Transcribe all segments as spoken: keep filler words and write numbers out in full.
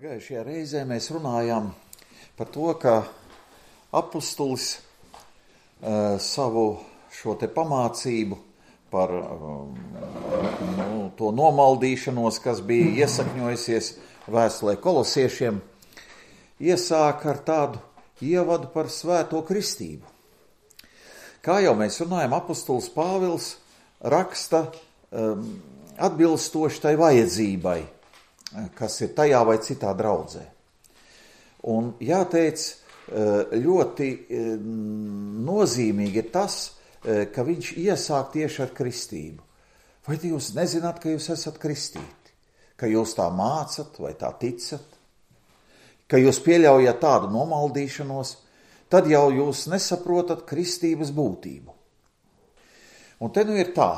Pagājušajā reizē mēs runājām par to, ka apustulis uh, savu šo te pamācību par um, nu, to nomaldīšanos, kas bija iesakņojusies vēstulē kolosiešiem, iesāka ar tādu ievadu par svēto kristību. Kā jau mēs runājam, apustulis Pāvils raksta um, atbilstoši tai vajadzībai, kas ir tajā vai citā draudzē. Un jāteic, ļoti nozīmīgi ir tas, ka viņš iesāk tieši ar kristību. Vai jūs nezināt, ka jūs esat kristīti? Ka jūs tā mācat vai tā ticat? Ka jūs pieļaujat tādu nomaldīšanos? Tad jau jūs nesaprotat kristības būtību. Un te nu ir tā,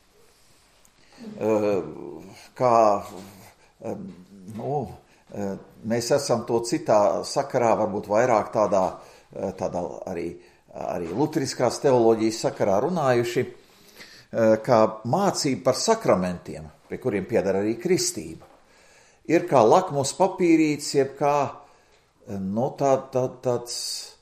kā... Nu, mēs esam to citā sakarā, varbūt vairāk tādā, tādā arī, arī luteriskās teoloģijas sakarā runājuši, kā mācība par sakramentiem, pie kuriem pieder arī kristība, ir kā lakmus papīrīts, jeb kā nu, tā, tā, tāds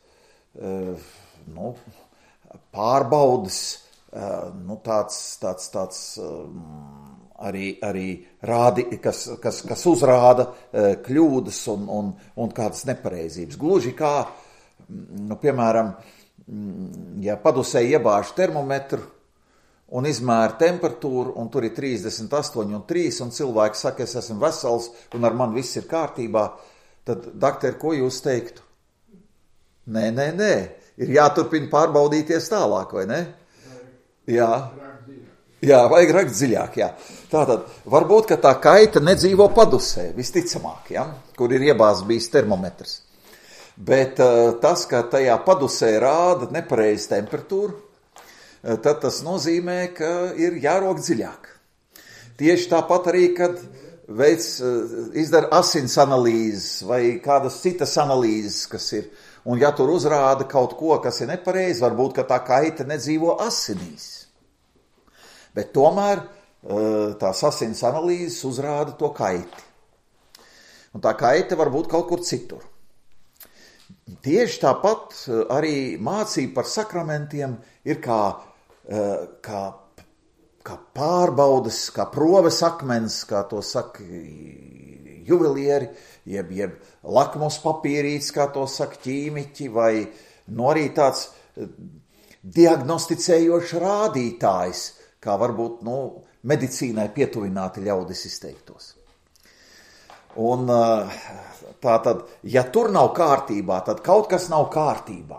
nu, pārbaudas, nu, tāds, tāds, tāds Arī, arī rādi, kas, kas, kas uzrāda kļūdas un, un, un kādas nepareizības. Gluži kā, nu, piemēram, ja padusē iebāž termometru un izmēra temperatūru, un tur ir trīsdesmit astoņi un trīs, un cilvēks saka, es esmu vesels, un ar man viss ir kārtībā, tad, dakter, ko jūs teiktu? Nē, nē, nē, ir jāturpina pārbaudīties tālāk, vai ne? Jā. Jā, vajag rakt dziļāk, jā. Tātad, varbūt, ka tā kaita nedzīvo padusē, visticamāk, ja, kur ir iebāzts bijis termometrs. Bet uh, tas, ka tajā padusē rāda nepareiz temperatūru, uh, tad tas nozīmē, ka ir jārok dziļāk. Tieši tāpat arī, kad veids, uh, izdara asins analīzes vai kādas citas analīzes, kas ir, un ja tur uzrāda kaut ko, kas ir nepareiz, varbūt, ka tā kaita nedzīvo asinīs. Bet tomēr tās asins analīzes uzrāda to kaiti. Un tā kaita var būt kaut kur citur. Tieši tāpat arī mācība par sakramentiem ir kā, kā, kā pārbaudas, kā proves akmens, kā to saka juvelieri, jeb, jeb lakmus papīrīts, kā to saka ķīmiķi, vai no arī tāds diagnosticējošs rādītājs, kā varbūt, nu, medicīnai pietuvināti ļaudis izteiktos. Un tā tad, ja tur nav kārtībā, tad kaut kas nav kārtībā.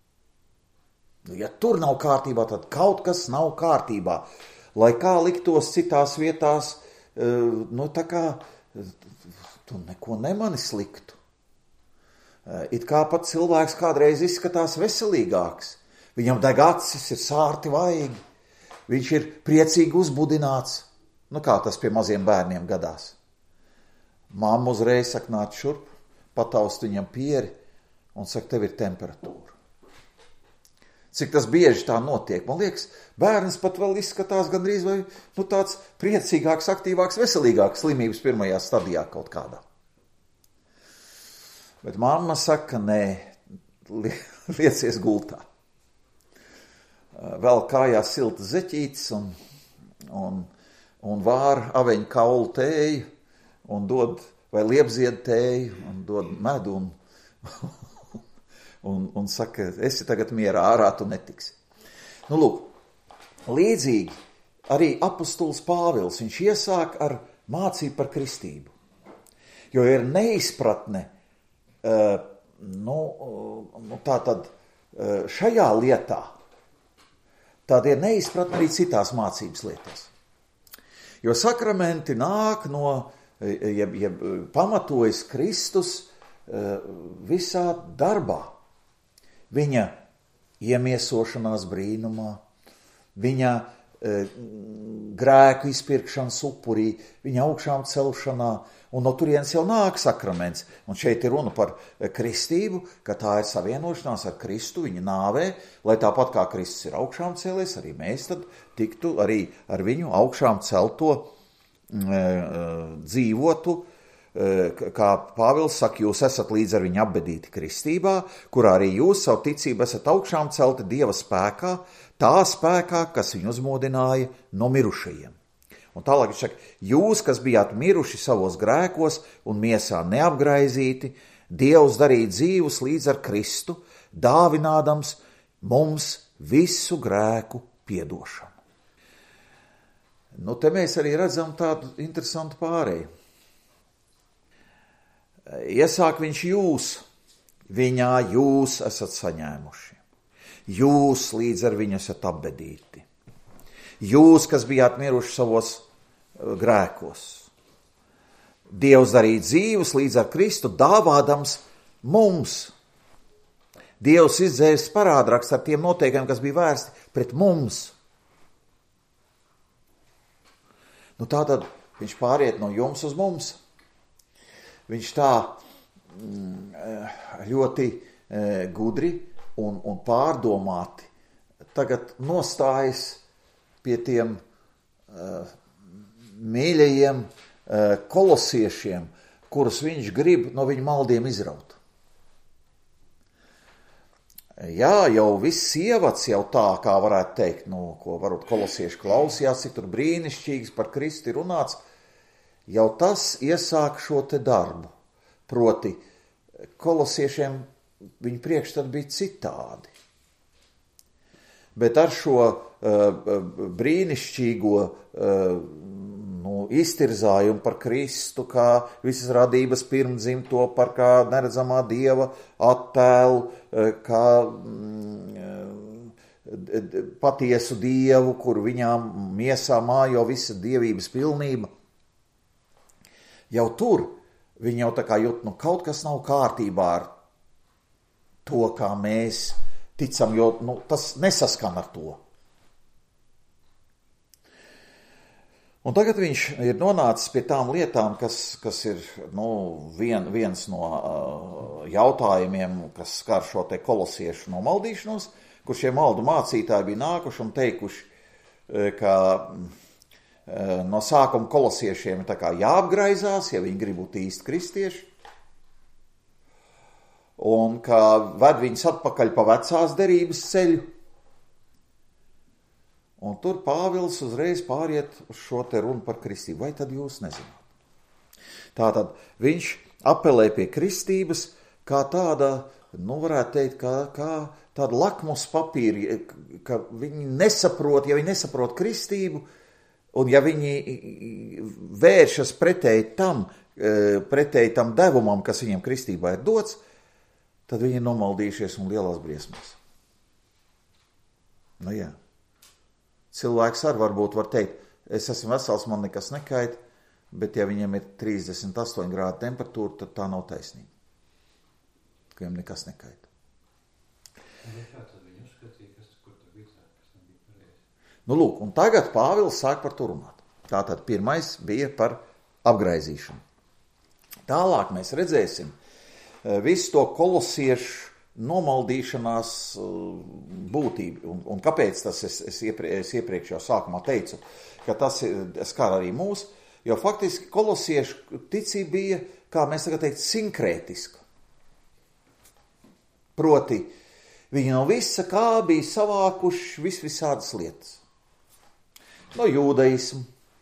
Ja tur nav kārtībā, tad kaut kas nav kārtībā. Lai kā liktos citās vietās, nu, tā kā tu neko nemani sliktu. It kā pat cilvēks kādreiz izskatās veselīgāks. Viņam deg acis, ir sārti vaigi. Viņš ir priecīgi uzbudināts, nu kā tas pie maziem bērniem gadās. Mamma uzreiz saka, nāc šurp, pataust viņam pieri un saka, tev ir temperatūra. Cik tas bieži tā notiek? Man liekas, bērns pat vēl izskatās gandrīz vai nu, tāds priecīgāks, aktīvāks, veselīgāks slimības pirmajā stadijā kaut kādā. Bet mamma saka, nē, liecies gultā. Vēl kājās silta zeķītes un, un, un vāra aveņu kaulu tēju un dod, vai liepzied tēju un dod medu un, un, un saka, esi tagad mierā, ārā tu netiksi. Nu, lūk, līdzīgi arī apustulis Pāvils, viņš iesāk ar mācību par kristību. Jo ir neizpratne, uh, nu, uh, tā tad uh, šajā lietā, tāda ir neizpratne arī citās mācības lietās. Jo sakramenti nāk no, jeb, jeb pamatojas Kristus visā darbā. Viņa iemiesošanās brīnumā, viņa grēku izpirkšanas upurī, viņa augšām celšanā, un no turienes jau nāk sakraments. Un šeit ir runa par kristību, ka tā ir savienošanās ar Kristu viņa nāvē, lai tāpat kā Kristus ir augšām cēlies, arī mēs tad tiktu arī ar viņu augšām celto e, dzīvotu, kā Pāvils saka, jūs esat līdz ar viņu apbedīti kristībā, kurā arī jūs savu ticību esat augšām celti Dieva spēkā, tā spēkā, kas viņu uzmodināja no mirušajiem. Un tālāk viņš saka, jūs, kas bijāt miruši savos grēkos un miesā neapgraizīti, Dievs darīja dzīvus līdz ar Kristu, dāvinādams mums visu grēku piedošanu. Nu, te mēs arī redzam tādu interesantu pārēju. Iesāk viņš jūs, viņā jūs esat saņēmuši. Jūs līdz ar viņu esat apbedīti. Jūs, kas bijāt miruši savos grēkos. Dievs darīja dzīvus līdz ar Kristu, dāvādams mums. Dievs izdzēris parādrakstu ar tiem noteikumiem, kas bija vērsti pret mums. Nu tātad viņš pāriet no jums uz mums. Viņš tā ļoti gudri un, un pārdomāti tagad nostājas pie tiem uh, mīļajiem uh, kolosiešiem, kurus viņš grib no viņu maldiem izraut. Jā, jau viss ievads jau tā, kā varētu teikt, nu, ko varbūt kolosieši klausījās, cik tur brīnišķīgs par Kristu ir runāts, jau tas iesāk šo te darbu. Proti, kolosiešiem viņa priekšstati bija citādi. Bet ar šo uh, brīnišķīgo uh, nu, iztirzājumu par Kristu, kā visas radības pirmdzimto, par kā neredzamā Dieva attēlu, uh, kā mm, patiesu Dievu, kur viņām miesā mājo visa dievības pilnība. Jau tur viņi jau tā kā jūt, nu kaut kas nav kārtībā ar to, kā mēs ticam, jo nu, tas nesaskan ar to. Un tagad viņš ir nonācis pie tām lietām, kas, kas ir nu, vien, viens no uh, jautājumiem, kas skar šo te kolosiešu nomaldīšanos, kur šie maldu mācītāji bija nākuši un teikuši, ka uh, no sākuma kolosiešiem ir tā kā jāapgraizās, ja viņi grib būt īsti kristieši, un ka ved viņus atpakaļ pa vecās derības ceļu. Un tur Pāvils uzreiz pāriet uz šo te runu par kristību. Vai tad jūs nezināt? Tātad viņš apelē pie kristības kā tāda, nu varētu teikt, kā, kā tāda lakmus papīri, ka viņi nesaprot, ja viņi nesaprot kristību, un ja viņi vēršas pretēji tam, pretēji tam devumam, kas viņiem kristībā ir dots, tad viņi ir nomaldījušies un lielās briesmās. Nu jā. Cilvēks arī varbūt var teikt, es esmu vesels, man nekas nekait, bet ja viņam ir trīsdesmit astoņi grādi temperatūra, tad tā nav taisnība. Ka viņam nekas nekait. Kā tad viņi uzskatīja, kas kur tur bija, kas tam bija pareizi? Nu lūk, un tagad Pāvils sāk par to runāt. Tātad pirmais bija par apgraizīšanu. Tālāk mēs redzēsim visu to kolosiešu nomaldīšanās būtību. Un, un kāpēc tas es, es, ieprie, es iepriekš jau sākumā teicu, ka tas skar arī mūs, jo faktiski kolosiešu ticība bija, kā mēs tagad teikt, sinkrētiska. Proti, viņi no visa kā bija savākuši vis visādas lietas. No jūdaismu.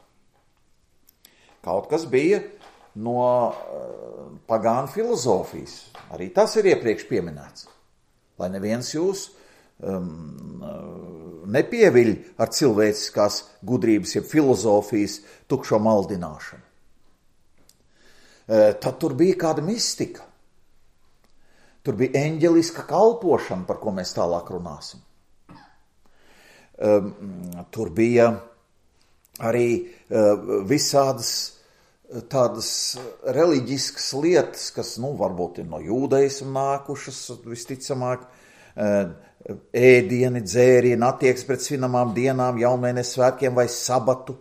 Kaut kas bija no uh, pagānu filozofijas. Arī tas ir iepriekš pieminēts. Lai neviens jūs um, nepieviļ ar cilvēciskās gudrības, jeb filozofijas tukšo maldināšanu. Uh, tad tur bija kāda mistika. Tur bija eņģeliska kalpošana, par ko mēs tālāk runāsim. Um, tur bija arī uh, visādas tādas reliģiskas lietas, kas, nu, varbūt ir no jūdaisma nākušas, visticamāk, ēdieni, dzērieni, attieksme pret svinamām dienām, jaunmēnes svētkiem vai sabatu.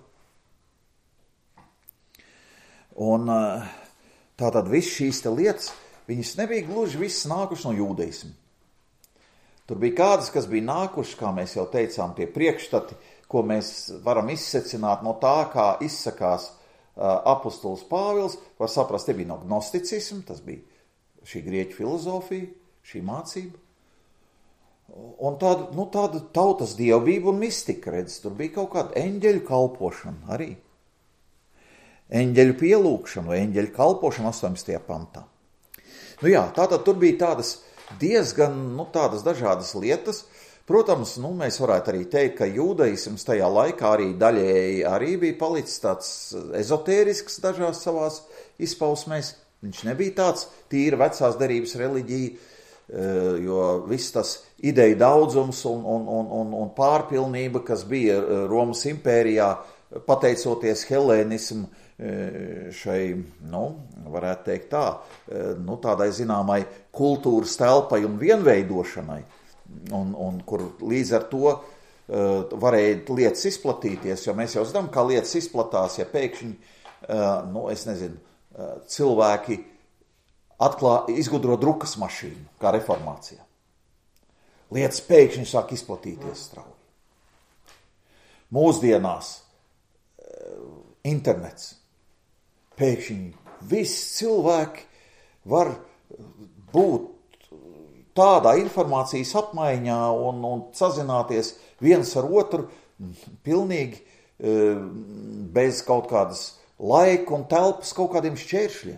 Un tātad viss šīs te lietas, viņas nebija gluži viss nākuši no jūdaisma. Tur bija kādas, kas bija nākušas, kā mēs jau teicām, tie priekšstati, ko mēs varam izsecināt no tā, kā izsakās apostols Pāvils, var saprast, te bija no gnosticismu, tas bija šī grieķu filozofija, šī mācība. Un tāda, nu, tāda tautas dievbība un mistika, redz, tur bija kaut kāda eņģeļu kalpošana arī. Eņģeļu pielūkšana vai eņģeļu kalpošana astoņpadsmitajā pantā. Nu jā, tātad tur bija tādas diezgan, nu, tādas dažādas lietas. Protams, nu, mēs varētu arī teikt, ka jūdaisms tajā laikā arī daļēji arī bija palicis tāds ezotērisks dažās savās izpausmēs. Viņš nebija tāds tīra vecās derības reliģija, jo viss tas ideja daudzums un, un, un, un, un pārpilnība, kas bija Romas impērijā, pateicoties helēnismu šai, nu, varētu teikt tā, nu, tādai zināmai kultūras telpai un vienveidošanai, un, un kur līdz ar to varēja lietas izplatīties, jo mēs jau zinām, kā lietas izplatās, ja pēkšņi, nu, es nezinu, cilvēki atklā, izgudro drukas mašīnu, kā reformācijā. Lietas pēkšņi sāk izplatīties strauji. Mūsdienās internets. Pēkšņi visi cilvēki var būt tādā informācijas apmaiņā un, un sazināties viens ar otru pilnīgi bez kaut kādas laika un telpas kaut kādiem šķēršļiem.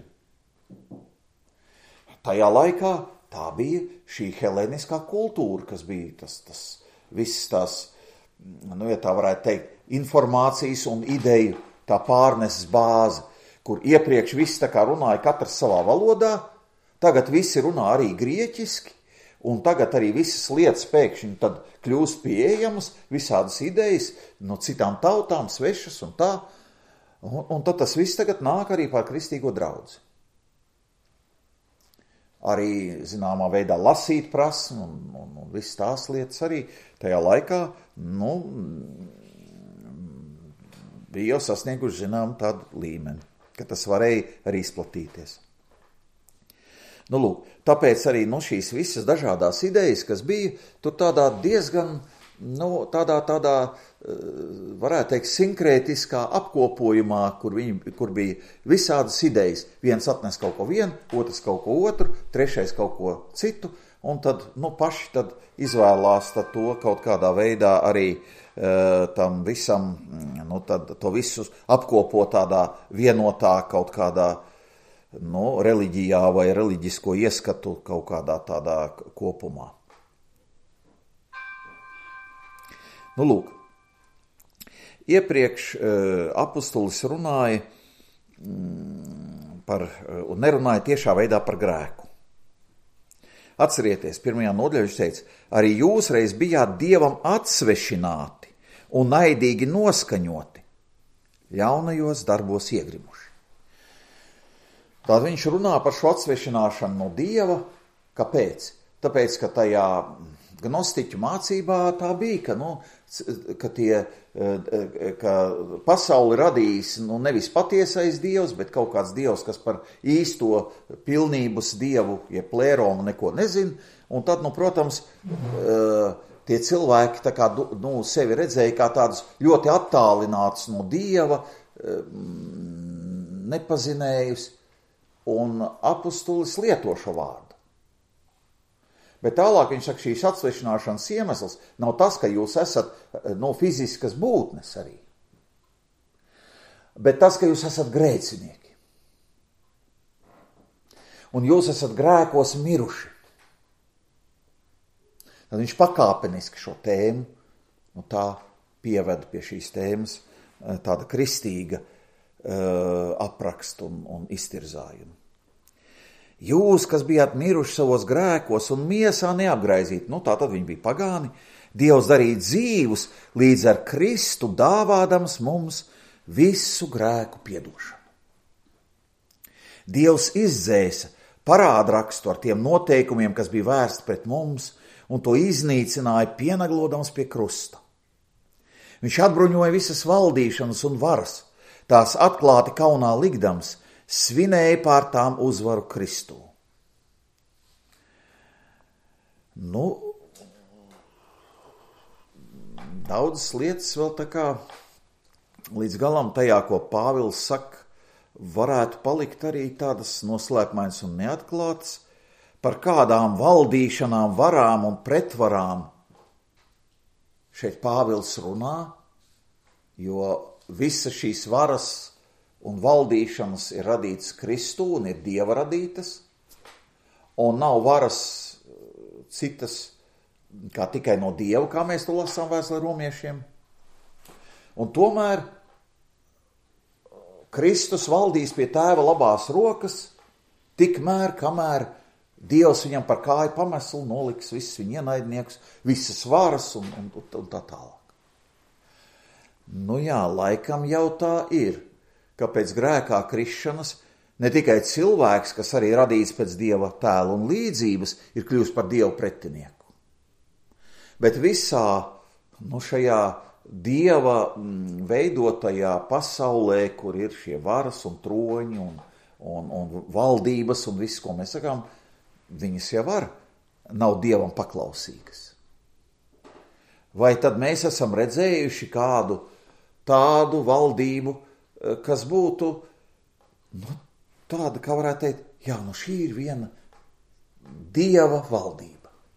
Tajā laikā tā bija šī helēniskā kultūra, kas bija tas, tas viss tās, nu, ja tā varētu teikt, informācijas un ideju tā pārneses bāze, kur iepriekš viss tā kā runāja katrs savā valodā, tagad visi runā arī grieķiski, un tagad arī visas lietas pēkšņi tad kļūst pieejamas, visādas idejas no citām tautām, svešas un tā, un, un tad tas viss tagad nāk arī par kristīgo draudzi. Arī zināmā veidā lasīt prasmi un, un, un visas tās lietas arī tajā laikā, nu, bija jau sasnieguši zinām tādu līmeni, ka tas varēja arī izplatīties. Nu, lūk, tāpēc arī, nu, šīs visas dažādās idejas, kas bija, tur tādā diezgan, nu, tādā, tādā, varētu teikt, sinkrētiskā apkopojumā, kur, viņi, kur bija visādas idejas. Viens atnes kaut ko vienu, otrs kaut ko otru, trešais kaut ko citu, un tad, nu, paši tad izvēlās tad to kaut kādā veidā arī uh, tam visam, nu, tad to visu apkopo tādā vienotā kaut kādā, nu, reliģijā vai reliģisko ieskatu kaut kādā tādā kopumā. Nu, lūk, iepriekš apustulis runāja par, un nerunāja tiešā veidā par grēku. Atcerieties, pirmajā nodaļā viņš teica, arī jūs reiz bijāt Dievam atsvešināti un naidīgi noskaņoti, ļaunajos darbos iegrimuši. Tātad viņš runā par šo atsvešināšanu no Dieva. Kāpēc? Tāpēc, ka tajā gnostiķu mācībā tā bija, ka, nu, ka, tie, ka pasauli radījis, nu, nevis patiesais dievs, bet kaut kāds dievs, kas par īsto pilnības dievu, ja plēronu neko nezin, un tad, nu, protams, tie cilvēki tā kā, nu, sevi redzēja kā tādus ļoti attālinātus no dieva, nepazinējus, un apustulis lieto šo vārdu. Bet tālāk viņš saka, šīs atsvešināšanas iemesls nav tas, ka jūs esat, no fiziskas būtnes arī, bet tas, ka jūs esat grēcinieki. Un jūs esat grēkos miruši. Tad viņš pakāpeniski šo tēmu, nu tā pieveda pie šīs tēmas tāda kristīga uh, aprakstu un, un iztirzājumu. Jūs, kas bijāt miruši savos grēkos un miesā neapgraizīti, nu tā tad viņi bija pagāni, Dievs darīja dzīvus līdz ar Kristu dāvādams mums visu grēku piedošanu. Dievs izdzēsa parādrakstu ar tiem noteikumiem, kas bija vērsti pret mums, un to iznīcināja pieneglodams pie krusta. Viņš atbruņoja visas valdīšanas un varas, tās atklāti kaunā likdams, svinēja pār tām uzvaru Kristū. Nu, daudzas lietas vēl tā kā līdz galam tajā, ko Pāvils saka, varētu palikt arī tādas noslēpmainas un neatklātas, par kādām valdīšanām, varām un pretvarām šeit Pāvils runā, jo visas šīs varas un valdīšanas ir radītas Kristū un ir Dieva radītas, un nav varas citas kā tikai no Dieva, kā mēs to lasām vēstulē romiešiem. Un tomēr Kristus valdīs pie Tēva labās rokas, tikmēr, kamēr Dievs viņam par kāju pameslu noliks visus viņa ienaidniekus, visas varas un, un, un tā tālāk. Nu jā, laikam jau tā ir, ka pēc grēkā krišanas ne tikai cilvēks, kas arī radīts pēc Dieva tēla un līdzības, ir kļūst par Dievu pretinieku. Bet visā nu, šajā Dieva veidotajā pasaulē, kur ir šie varas un troņi un, un, un valdības un viss, ko mēs sakām, viņas jau var, nav Dievam paklausīgas. Vai tad mēs esam redzējuši kādu tādu valdību, kas būtu nu, tāda, kā varētu teikt, jā, nu šī ir viena Dieva valdība.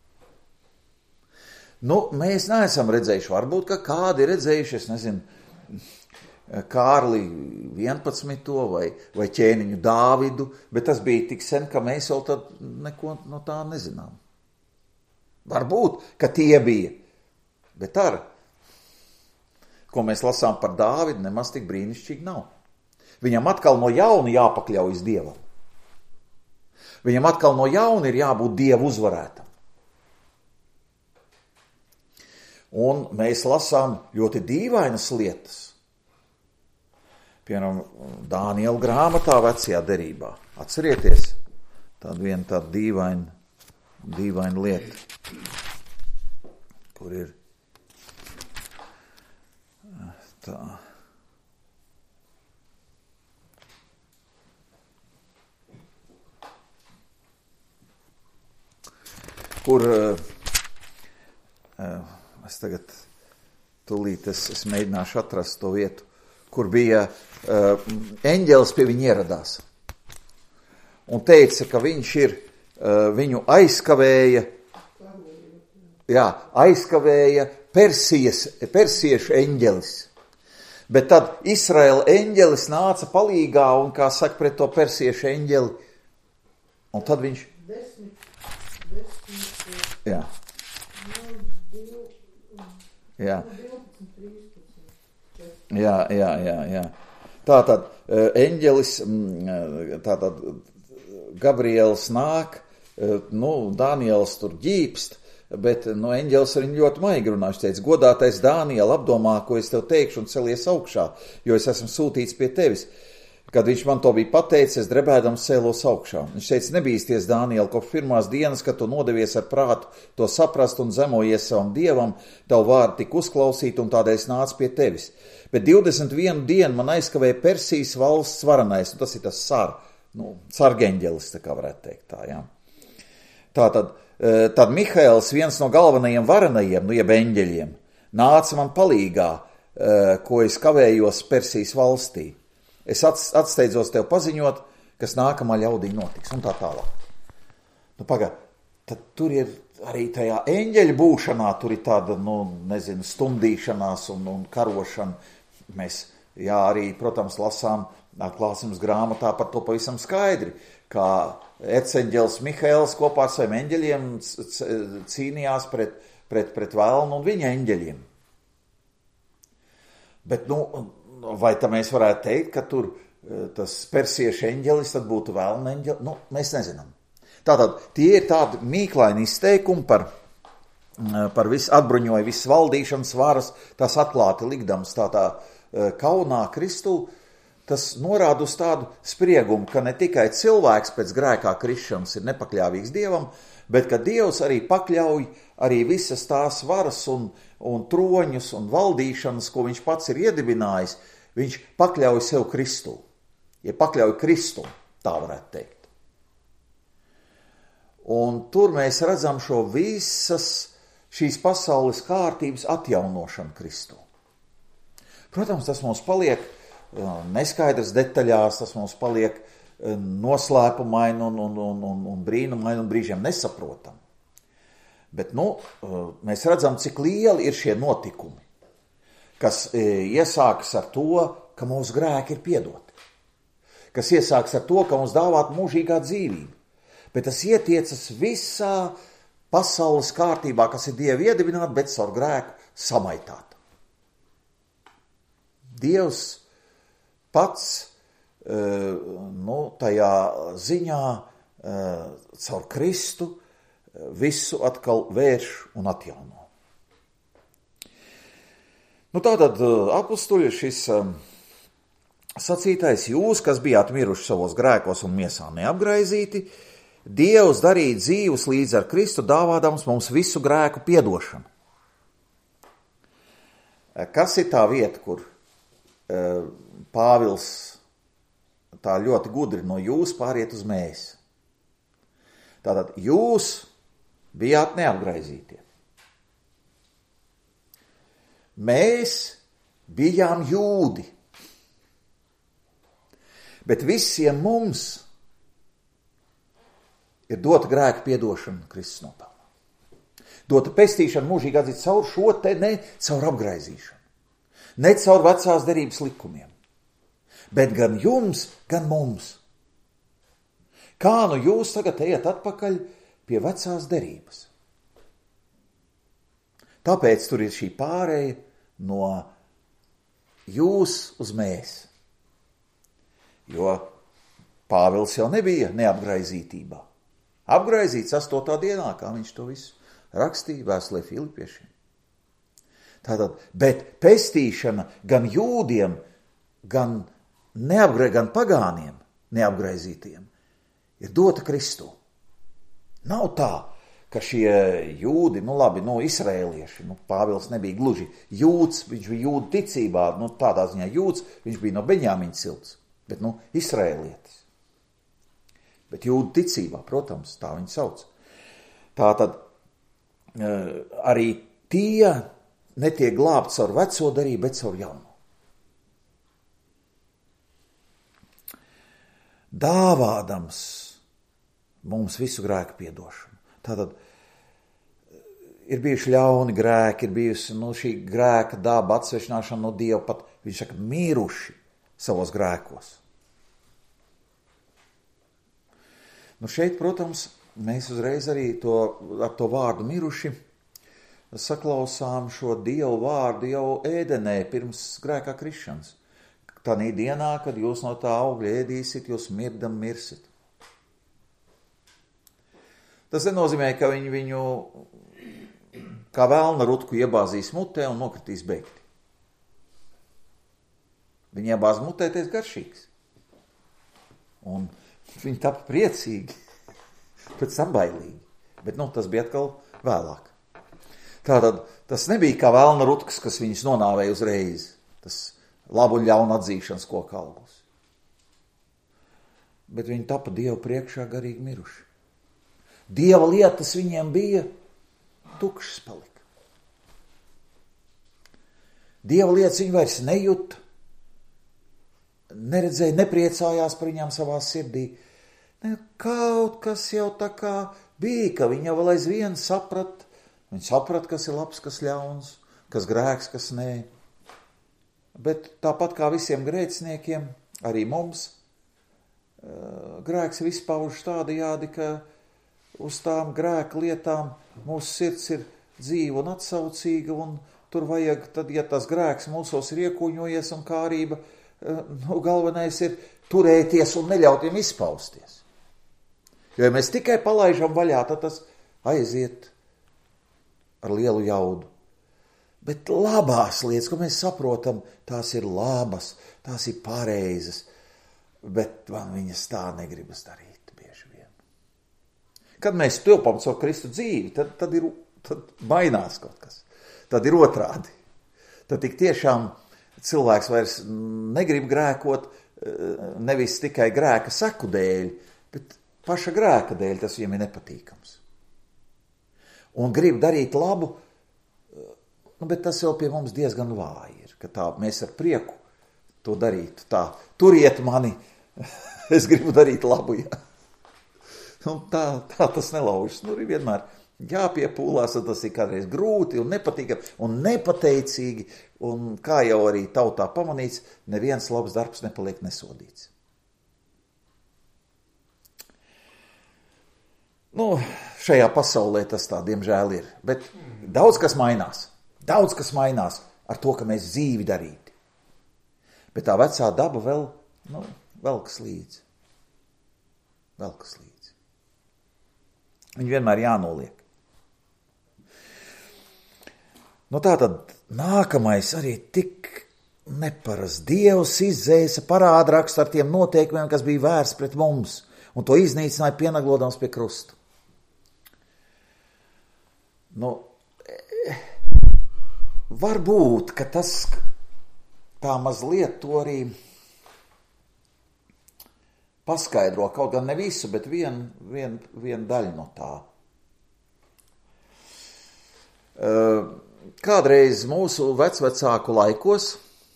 Nu, mēs neesam redzējuši, varbūt, ka kādi ir redzējuši, es nezinu, Kārli vienpadsmito vai, vai ķēniņu Dāvidu, bet tas bija tik sen, ka mēs vēl tad neko no tā nezinām. Varbūt, ka tie bija, bet ar, ko mēs lasām par Dāvidu, nemaz tik brīnišķīgi nav. Viņam atkal no jauna jāpakļaujas Dievam. Viņam atkal no jauna ir jābūt Dievu uzvarētam. Un mēs lasām ļoti dīvainas lietas. Piemēram, Dāniela grāmatā vecajā derībā. Atcerieties, tāda viena tāda dīvaina, dīvaina lieta, kur ir tā. Kur uh, uh, es tagad tūlīt es, es mēģināšu atrast to vietu, kur bija uh, eņģelis pie viņa ieradās. Un teica, ka viņš ir, uh, viņu aizkavēja, jā, aizkavēja Persijas, persiešu eņģelis. Bet tad Izraela eņģelis nāca palīgā un, kā saka, pret to persiešu eņģeli. Un tad viņš... Desmit, desmit, jā. Jā. Jā, jā, jā, jā. Tātad eņģelis, tātad Gabriels nāk, nu, Dāniels tur ģīpst, bet, nu, eņģelis arī ļoti maigi runā. Viņš teica, godātais Dāniel, apdomā, ko es tev teikšu un celies augšā, jo es esmu sūtīts pie tevis. Kad viņš man to bija pateicis, es drebēdams cēlos augšā. Viņš teica, nebīsties, Dāniel, kopš pirmās dienas, kad tu nodevies ar prātu to saprast un zemojies savam Dievam, tavu vārdu tik uzklausīt un tādēļ nāc pie tevis. Bet divdesmit vienu dienu man aizkavēja Persijas valsts varanais, un tas ir tas sar, nu, sargeņģelis, tā kā varētu teikt tā, jā. Tātad, tad Mihaēls, viens no galvenajiem varanajiem, nu, jeb eņģeļiem, nāca man palīgā, ko es kavējos Persijas valstī. Es atsteidzos tev paziņot, kas nākamā ļaudī notiks, un tā tālāk. Nu, pagā, tad tur ir arī tajā eņģeļa būšanā, tur ir tāda, nu, nezinu, stumdīšanās un, un karošana. Mēs, jā, arī, protams, lasām atklāsmes grāmatā par to pavisam skaidri, kā erceņģelis Mihaēls kopā ar saviem eņģeļiem cīnījās pret, pret, pret vēlnu un viņa eņģeļiem. Bet, nu, vai tā mēs varētu teikt, ka tur tas persiešu eņģelis tad būtu vēlna eņģelis? Nu, mēs nezinām. Tātad tie ir tādi mīklaini izteikumi par, par visu atbruņoju, visas valdīšanas varas, tās atklāti likdams tādā kaunā Kristū, tas norāda uz tādu spriegumu, ka ne tikai cilvēks pēc grēkā krišanas ir nepakļāvīgs Dievam, bet ka Dievs arī pakļauj arī visas tās varas un, un troņus un valdīšanas, ko viņš pats ir iedibinājis, viņš pakļauj sev Kristū. Ja pakļauj Kristu, tā varētu teikt. Un tur mēs redzam šo visas šīs pasaules kārtības atjaunošanu Kristū. Protams, tas mums paliek neskaidrs detaļās, tas mums paliek noslēpumaini un, un, un, un, un brīnumaini un brīžiem nesaprotam. Bet nu, mēs redzam, cik lieli ir šie notikumi, kas iesākas ar to, ka mūsu grēki ir piedoti, kas iesākas ar to, ka mums dāvāt mūžīgā dzīvība, bet tas ietiecas visā pasaules kārtībā, kas ir Dieva iedibināta, bet caur grēku samaitāta. Dievs pats nu, tajā ziņā caur Kristu visu atkal vērš un atjauno. Nu, tātad apustuļi šis sacītais jūs, kas bijāt miruši savos grēkos un miesā neapgraizīti, Dievs darīja dzīvus līdz ar Kristu, dāvādams mums visu grēku piedošanu. Kas ir tā vieta, kur Pāvils tā ļoti gudri no jūs pāriet uz mēs? Tātad jūs bijāt neapgraizītie. Mēs bijām jūdi, bet visiem mums ir dota grēka piedošana Kristus nopelnā. Dota pestīšana mūžīgi atzīt caur šo te, ne caur apgraizīšanu, ne caur vecās derības likumiem, bet gan jums, gan mums. Kā nu jūs tagad ejat atpakaļ pie vecās derības? Tāpēc tur ir šī pārēja no jūs uz mēs. Jo Pāvils jau nebija neapgraizītībā. Apgraizīts astotā dienā, kā viņš to visu rakstīja vēstulē Filipiešiem. Tātad, bet pestīšana gan jūdiem, gan, neapgra, gan pagāniem neapgraizītiem ir dota Kristū. Nav tā, ka šie jūdi, nu labi, nu izrēlieši, nu Pāvils nebija gluži jūds, viņš bija jūdu ticībā, nu tādā ziņā jūds, viņš bija no Beņāmiņa cilts, bet nu izrēlietis. Bet jūdu ticībā, protams, tā viņi sauc. Tātad arī tie netiek glābti caur veco darību, bet caur jauno. Dāvādams mums visu grēku piedošanu. Tātad ir bijuši ļauni grēki, ir bijusi nu, šī grēka daba atsvešināšana no Dieva, pat viņš saka, mīruši savos grēkos. Nu šeit, protams, mēs uzreiz arī to, ar to vārdu miruši saklausām šo Dievu vārdu jau ēdenē pirms grēkā krišanas. Tanī dienā, kad jūs no tā augļa ēdīsit, jūs mirdam mirsit. Tas nenozīmē, ka viņi viņu kā velna rutku iebāzīs mutē un nokritīs beigti. Viņi iebāz mutē, tas garšīgs. Un viņi tapa priecīgi, pēc tam bailīgi. Bet nu, tas bija atkal vēlāk. Tātad tas nebija kā velna rutkas, kas viņus nonāvēja uzreiz. Tas labu un ļaunu atzīšanas koka auglis. Bet viņi tapa Dievu priekšā garīgi miruši. Dieva lietas viņiem bija tukšas palika. Dieva lietas viņi vairs nejuta, neredzēja, nepriecājās par viņām savā sirdī. Ne, kaut kas jau tā kā bija, ka viņa vēl aizvien saprat, viņa saprat, kas ir labs, kas ļauns, kas grēks, kas nē. Bet tāpat kā visiem grēciniekiem, arī mums grēks ir izpaužs tādajādi, ka uz tām grēka lietām mūsu sirds ir dzīva un atsaucīga, un tur vajag, tad, ja tas grēks mūsos ir iekūņojies un kārība, nu, galvenais ir turēties un neļaut viņam izpausties. Jo, ja mēs tikai palaižam vaļā, tad tas aiziet ar lielu jaudu. Bet labās lietas, ko mēs saprotam, tās ir labas, tās ir pareizas, bet man viņas tā negribas darīt bieži vien. Kad mēs tilpam caur Kristu dzīvi, tad, tad, ir, tad mainās kaut kas. Tad ir otrādi. Tad tik tiešām cilvēks vairs negrib grēkot nevis tikai grēka seku dēļ, bet paša grēka dēļ tas viņam ir nepatīkams. Un grib darīt labu, nu, bet tas jau pie mums diezgan vāji ir, ka tā mēs ar prieku to darītu tā. Turiet mani, es gribu darīt labu, jā. Un tā, tā tas nelaužas. Nu, vienmēr jāpiepūlās, un tas ir kādreiz grūti un nepatīkami un nepateicīgi. Un kā jau arī tautā pamanīts, neviens labs darbs nepaliek nesodīts. Nu, šajā pasaulē tas tā, diemžēl, ir. Bet daudz kas mainās. Daudz kas mainās ar to, ka mēs dzīvi darīti. Bet tā vecā daba vēl, nu, velkas līdzi. Velkas līdzi. Viņa vienmēr jānoliek. Nu tā tad nākamais arī tik neparasts. Dievs izdzēsa parādrakstu ar tiem noteikumiem, kas bija vērsts pret mums, un to iznīcināja pienaglodams pie krusta. Nu, varbūt, ka tas tā mazliet to arī paskaidro, kaut gan ne visu, bet vienu vien, vien daļu no tā. Kādreiz mūsu vecvecāku laikos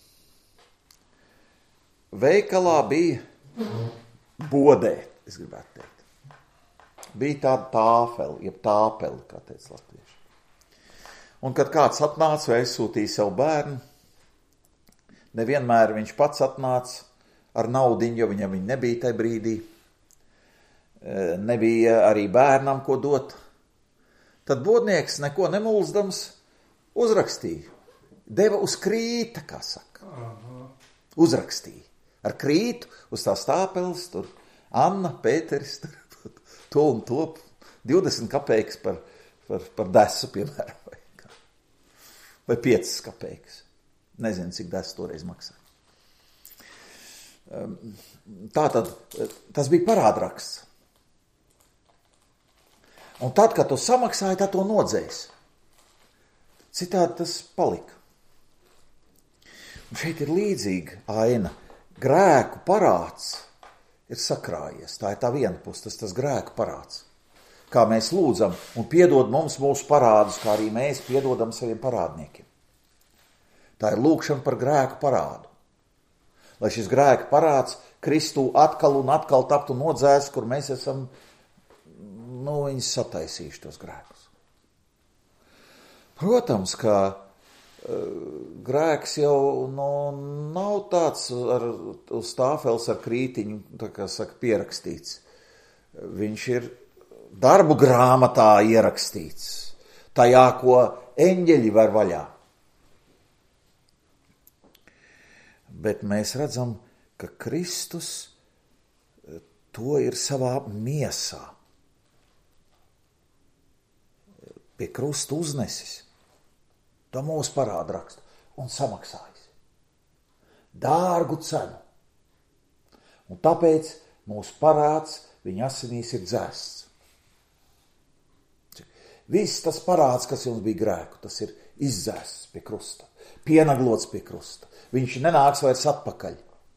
veikalā bija bodē, es gribētu teikt. Bija tāda tāfeli, jeb tāpeli, kā teica latvieši. Un kad kāds atnāca vai aizsūtīja savu bērnu, nevienmēr viņš pats atnāca ar naudiņu, jo viņam viņa nebija tajā brīdī. Nebija arī bērnam, ko dot. Tad bodnieks neko nemulsdams uzrakstīja. Deva uz krīta, kā saka. Uzrakstīja. Ar krītu uz tās tāpeles, tur Anna, Pēteris, tur to un to, divdesmit kapeikas par, par, par desu, piemēram, vai, vai piecas kapeikas. Nezinu, cik desu toreiz maksā. Tātad, tas bija parādraksts. Un tad, kad to samaksāja, tad to nodzēs. Citādi tas palika. Un šeit ir līdzīga aina. Grēku parāds ir sakrājies. Tā ir tā viena puse, tas tas grēku parāds. Kā mēs lūdzam un piedod mums mūsu parādus, kā arī mēs piedodam saviem parādniekiem. Tā ir lūkšana par grēku parādu. Lai šis grēku parāds Kristū atkal un atkal taptu nodzēs, kur mēs esam, nu, viņus sataisījuši tos grēkus. Protams, ka grēks jau nu, nav tāds ar, uz tāfeles ar krītiņu, tā kā saka, pierakstīts. Viņš ir darbu grāmatā ierakstīts, tajā, ko eņģeļi var vaļā. Bet mēs redzam, ka Kristus to ir savā miesā pie krusta uznesis. To mūsu parādrakstu un samaksājis. Dārgu cenu. Un tāpēc mūsu parāds viņa asinīs ir dzēsts. Viss tas parāds, kas jums bija grēku, tas ir izdzēsts pie krusta. Pienaglots pie krusta. Viņš nenāks vairs atpakaļ.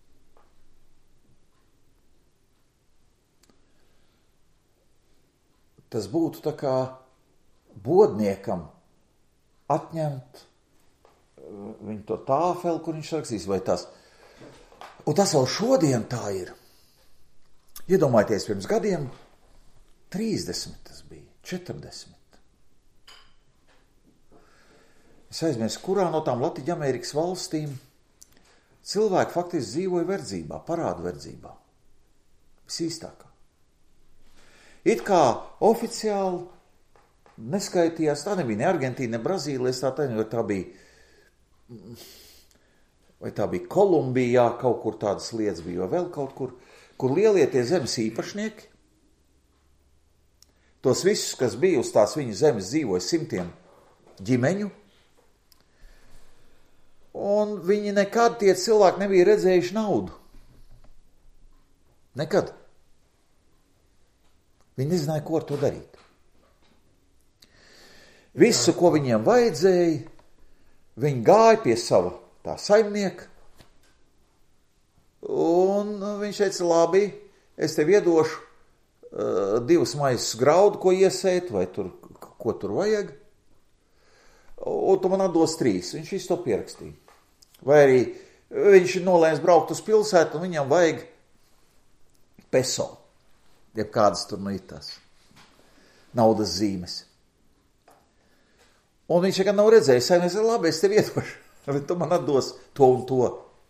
Tas būtu tā kā bodniekam atņemt viņu to tāfeli, kur viņš rakstīs, vai tas. Un tas vēl šodien tā ir. Iedomājieties, pirms gadiem trīsdesmit tas bija, četrdesmit. Es aizmirsu, kurā no tām Latviņamerikas valstīm cilvēki faktiski dzīvoja verdzībā, parādu verdzībā. Visīstākā. It kā oficiāli neskaitījās, tā nebija ne Argentīna, ne Brazīlijas, tā, tā, vai tā bija, vai tā bija Kolumbijā, kaut kur tādas lietas bija, vai vēl kaut kur, kur lielie tie zemes īpašnieki, tos visus, kas bija uz tās viņa zemes, dzīvoja simtiem ģimeņu, un viņi nekad tie cilvēki nebija redzējuši naudu. Nekad. Viņi nezināja, ko ar to darīt. Visu, ko viņiem vajadzēja, viņi gāja pie sava tā saimnieka, un viņš teica, labi, es tev iedošu uh, divas maizes graudu, ko iesēt, vai tur, ko tur vajag, un tu man atdos trīs. Viņš visu to pierakstīja. Vai arī viņš ir nolēms braukt uz pilsētu, un viņam vajag peso, jeb kādas tur nu ir tās naudas zīmes. Un viņš nekad nav redzējis, saimnieks, labi, es tev iedošu, bet tu man atdos to un to.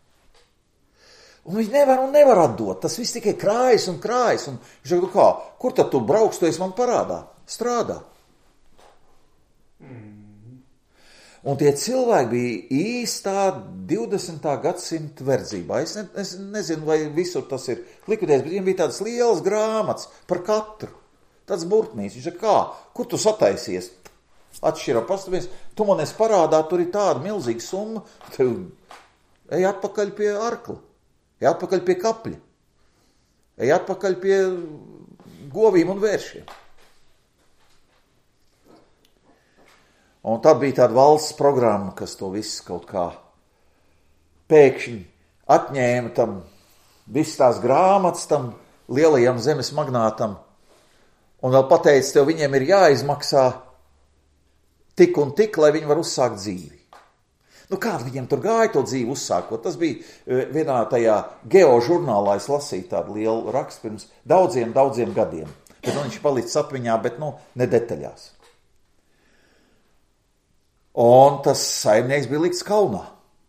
Un viņš nevar un nevar atdot, tas viss tikai krājas un krājas. Un viņš saka, kā, kur tad tu brauks, tu esi man parādā? Strādā. Mm. Un tie cilvēki bija īstā divdesmitā gadsimta verdzībā. Es, ne, es nezinu, vai visur tas ir likvidēts, bet viņiem bija tādas lielas grāmatas par katru. Tāds burtnīts. Viņš saka, kā, kur tu sataisies? Atšķirā, pastamies, tu man esi parādā, tur ir tāda milzīga summa, tev ej atpakaļ pie arkla, ej atpakaļ pie kapļa, ej atpakaļ pie govīm un vēršiem. Un tad bija tāda valsts programma, kas to visu kaut kā pēkšņi atņēma tam, visas tās grāmatas tam lielajam zemes magnātam, un vēl pateica, tev viņiem ir jāizmaksā tik un tik, lai viņi var uzsākt dzīvi. Nu, kāda viņiem tur gāja to dzīvi uzsākot? Tas bija vienā tajā geožurnālā, es lasīju tādu lielu rakstu pirms daudziem, daudziem gadiem. Bet nu, viņš palicis atmiņā, bet nu, ne detaļās. Un tas saimnieks bija likts kaunā.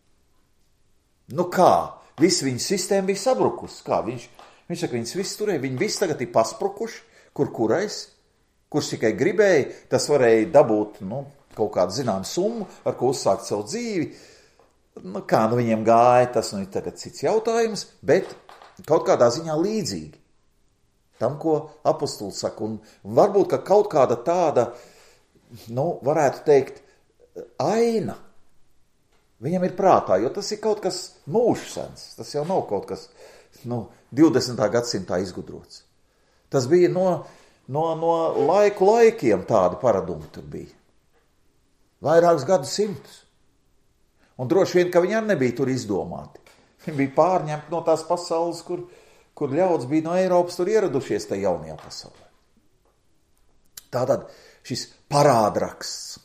Nu kā? Viss viņa sistēma bija sabrukusi. Kā? Viņš, viņš saka, viņas viss turēja, viņi visi tagad ir pasprukuši, kur kurais, kurš tikai gribēja, tas varēja dabūt, nu, kaut kādu zinām summu, ar ko uzsākt savu dzīvi. Nu, kā nu viņiem gāja, tas nu ir tagad cits jautājums, bet kaut kādā ziņā līdzīgi tam, ko apostols saka. Un varbūt, ka kaut kāda tāda, nu, varētu teikt, aina viņam ir prātā, jo tas ir kaut kas mūžsens. Tas jau nav kaut kas, nu, divdesmitā gadsimtā izgudrots. Tas bija no, no, no laiku laikiem tādi paradumi tur bija. Vairākus gadu simtus. Un droši vien, ka viņi arī nebija tur izdomāti. Viņi bija pārņemti no tās pasaules, kur, kur ļauds bija no Eiropas tur ieradušies tajā jaunajā pasaulē. Tātad šis parādraksts.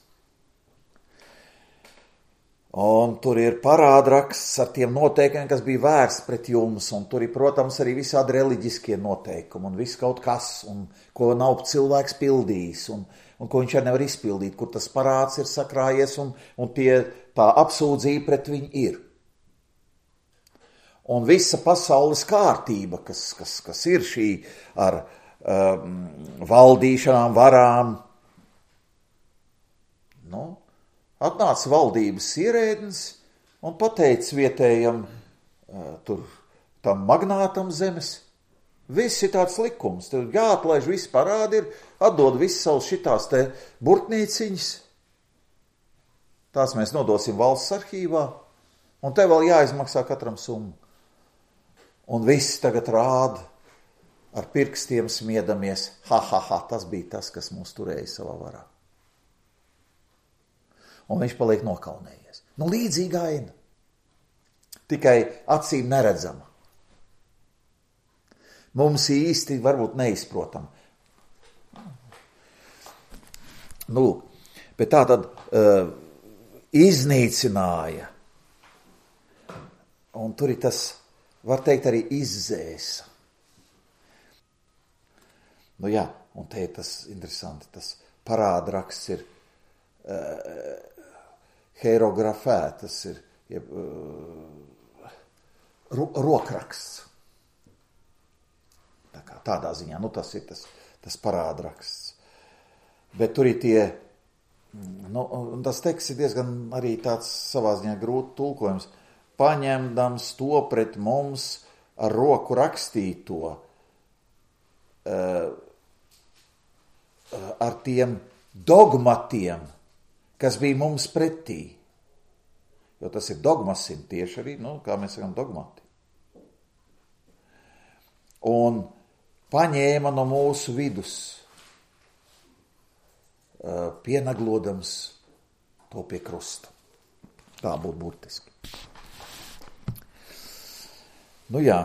Un tur ir parādraksts ar tiem noteikumiem, kas bija vērsts pret jums, un tur ir, protams, arī visādi reliģiskie noteikumi, un viss kaut kas, un ko nav cilvēks pildījis, un, un ko viņš arī nevar izpildīt, kur tas parāds ir sakrājies, un, un tie, tā apsūdzība pret viņu ir. Un visa pasaules kārtība, kas, kas, kas ir šī ar um, valdīšanām, varām, nu, atnāca valdības ierēdnis un pateica vietējam uh, tur, tam magnātam zemes, viss ir tāds likums, tev jāatlaiž, viss parādi ir, atdod viss savus šitās te burtnīciņas, tās mēs nodosim valsts arhīvā, un tev vēl jāizmaksā katram summu. Un viss tagad rāda, ar pirkstiem smiedamies, ha, ha, ha, tas bija tas, kas mūs turēja savā varā. Un viņš paliek nokaunējies. Nu, līdzīga aina. Tikai acīm neredzama. Mums īsti varbūt neizprotam. Nu, bet tā tad uh, iznīcināja. Un tur ir tas, var teikt, arī izzēsa. Nu jā, un te ir tas interesanti, tas parādraksts ir uh, hierografē, tas ir jeb, uh, ro, rokraksts. Tā kā, tādā ziņā, nu tas ir tas, tas parādraksts. Bet tur ir tie, nu, tas teksts ir diezgan arī tāds savā ziņā grūti tulkojums. Paņemdams to pret mums ar roku rakstīto, uh, uh, ar tiem dogmatiem, kas bija mums pretī. Jo tas ir dogmasim tieši arī, nu, kā mēs sakām, dogmati. Un paņēma no mūsu vidus, pienaglodams to pie krusta. Tā būtu burtiski. Nu jā,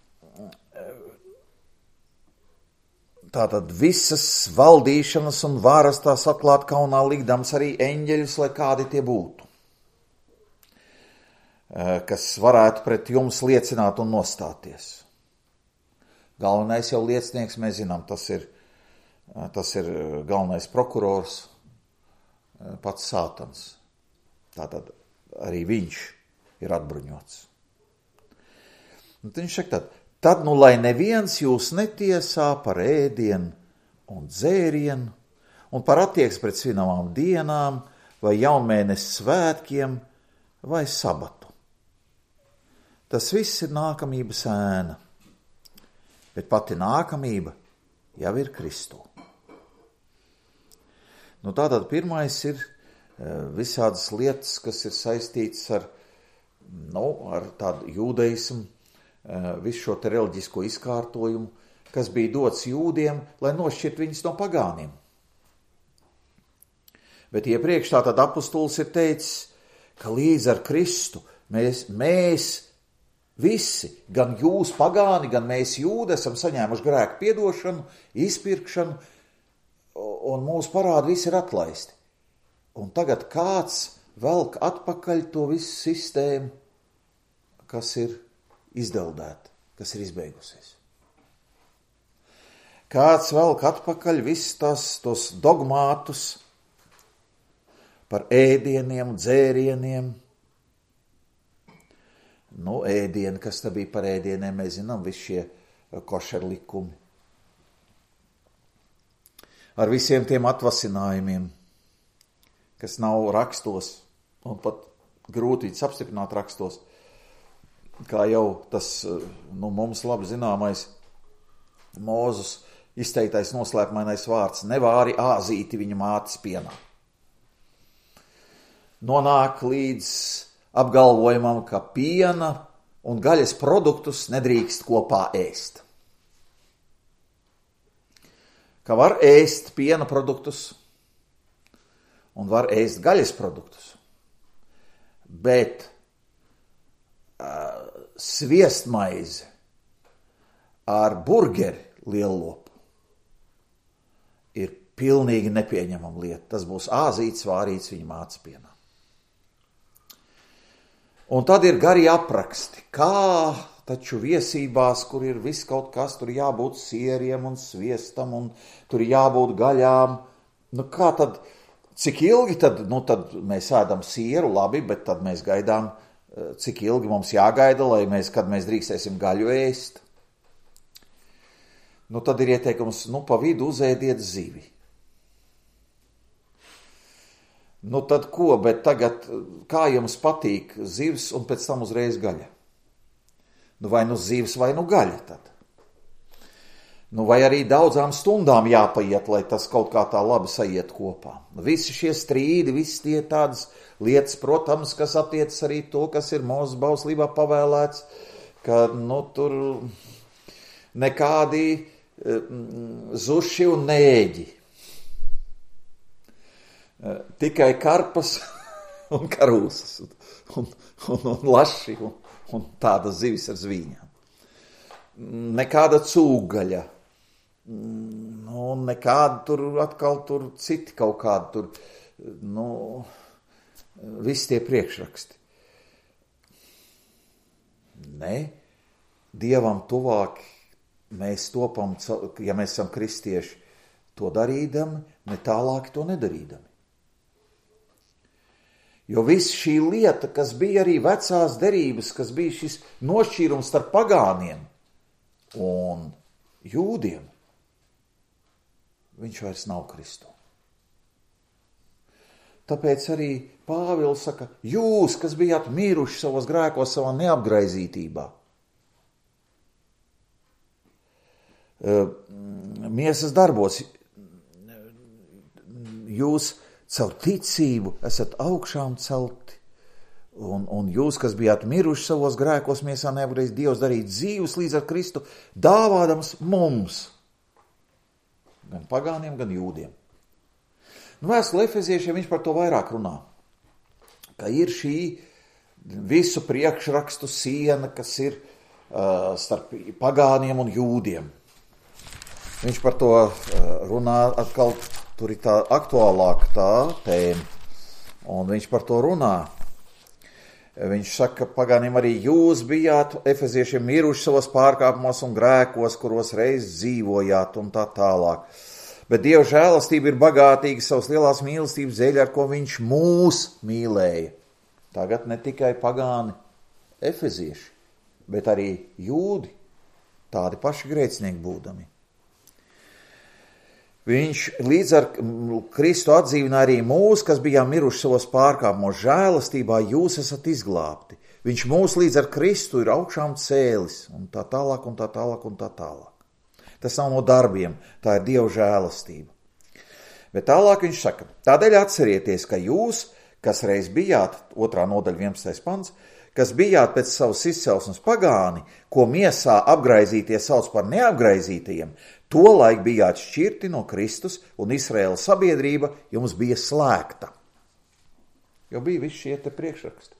tātad visas valdīšanas un varas tās atklāt kaunā likdams arī eņģeļus, lai kādi tie būtu. kas varētu pret jums liecināt un nostāties. Galvenais jau liecinieks, mēs zinām, tas ir, tas ir galvenais prokurors, pats Sātans. Tātad arī viņš ir atbruņots. Un viņš saka tad, tad nu lai neviens jūs netiesā par ēdienu un dzērienu un par attieksmi pret svinamām dienām vai jaunmēnesis svētkiem vai sabatu. Tas viss ir nākamības ēna, bet pati nākamība jau ir Kristū. Nu, tātad pirmais ir visādas lietas, kas ir saistītas ar, nu, ar tādu jūdaismu, visu šo te reliģisko izkārtojumu, kas bija dots jūdiem, lai nošķirt viņus no pagāniem. Bet iepriekš tātad apustulis ir teicis, ka līdz ar Kristu mēs, mēs visi, gan jūs pagāni, gan mēs jūdi, esam saņēmuši grēku piedošanu, izpirkšanu, un mūsu parādi visi ir atlaisti. Un tagad kāds velk atpakaļ to visu sistēmu, kas ir izdeldēta, kas ir izbeigusies. Kāds velk atpakaļ visus tās, tos dogmātus par ēdieniem, dzērieniem. Nu, ēdieni, kas te bija par ēdieniem, mēs zinām, visi šie košer likumi. Ar visiem tiem atvasinājumiem, kas nav rakstos, un pat grūti viņus apstiprināt rakstos, kā jau tas, nu, mums labi zināmais Mūzus izteiktais noslēpmainais vārds, nevāri āzīti viņa mātes pienā. Nonāk līdz apgalvojumam, ka piena un gaļas produktus nedrīkst kopā ēst. Ka var ēst piena produktus un var ēst gaļas produktus, bet uh, sviestmaize ar burgeri lielopu ir pilnīgi nepieņemama lieta. Tas būs āzīts, vārīts viņa mātes pienā. Un tad ir gari apraksti, kā taču viesībās, kur ir viss kaut kas, tur jābūt sieriem un sviestam, un tur jābūt gaļām. Nu kā tad, cik ilgi tad, nu tad mēs ēdam sieru, labi, bet tad mēs gaidām, cik ilgi mums jāgaida, lai mēs, kad mēs drīkstēsim gaļu ēst. Nu tad ir ieteikums, nu pa vidu uzēdiet zivi. Nu tad ko, bet tagad, kā jums patīk zivs un pēc tam uzreiz gaļa? Nu vai nu zivs, vai nu gaļa tad? Nu vai arī daudzām stundām jāpaiet, lai tas kaut kā tā labi sajiet kopā? Visi šie strīdi, visi tie tādas lietas, protams, kas attiecas arī to, kas ir Mūzes bauslībā pavēlēts, ka, nu, tur nekādi mm, zuši un neēģi. Tikai karpas un karūsas un, un, un, un laši un, un tādas zivis ar zvīņām. Nekāda cūgaļa, nu, nekāda tur atkal tur citi kaut kādi tur, nu, visi tie priekšraksti. Ne, Dievam tuvāk mēs topam, ja mēs esam kristieši, to darīdami, ne tālāk to nedarīdami. Jo viss šī lieta, kas bija arī vecās derības, kas bija šis nošķīrums starp pagāniem un jūdiem, viņš vairs nav Kristū. Tāpēc arī Pāvils saka, jūs, kas bijāt mīruši savos grēkos, savā neapgraizītībā, miesas darbos, jūs caur ticību esat augšām celti, un, un jūs, kas bijāt miruši savos grēkos, miesā neapgreiz, Dievs darīt dzīvus līdz ar Kristu, dāvādams mums, gan pagāniem, gan jūdiem. Nu, vēstulē Efeziešiem viņš par to vairāk runā, ka ir šī visu priekšrakstu siena, kas ir uh, starp pagāniem un jūdiem. Viņš par to uh, runā atkal. Tur ir tā aktuālāka tā tēma, un viņš par to runā. Viņš saka, pagāniem arī jūs bijāt efeziešiem miruši savos pārkāpumos un grēkos, kuros reiz dzīvojāt un tā tālāk. Bet Dieva žēlastība ir bagātīga savas lielās mīlestības dēļ, ar ko viņš mūs mīlēja. Tagad ne tikai pagāni efezieši, bet arī jūdi, tādi paši grēcinieki būdami. Viņš līdz ar Kristu atdzīvina arī mūs, kas bijām miruši savos pārkāpumos, žēlastībā jūs esat izglābti. Viņš mūs līdz ar Kristu ir augšām cēlis, un tā tālāk, un tā tālāk, un tā tālāk. Tas nav no darbiem, tā ir Dieva žēlastība. Bet tālāk viņš saka, tādēļ atcerieties, ka jūs, kas reiz bijāt, otrā nodaļa vienpadsmitais pants, kas bijāt pēc savas izcelsmes pagāni, ko miesā apgraizītie sauc par neapgraizītajiem, tolaik bijāt šķirti no Kristus, un Izraēlas sabiedrība jums bija slēgta. Jo bija visi šie te priekšraksti.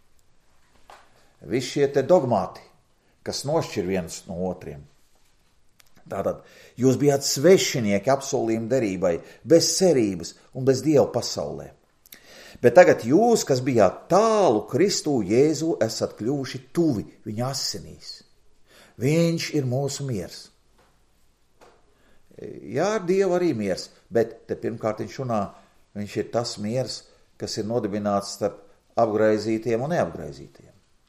Visi šie te dogmāti, kas nošķir viens no otriem. Tātad, jūs bijāt svešinieki apsolījuma derībai, bez cerības un bez Dieva pasaulē. Bet tagad jūs, kas bijāt tālu Kristū Jēzu, esat kļuvuši tuvi viņa asinīs. Viņš ir mūsu miers. Jā, ar Dievu arī miers, bet te pirmkārt viņš runā, viņš ir tas miers, kas ir nodibināts starp apgraizītiem un neapgraizītiem.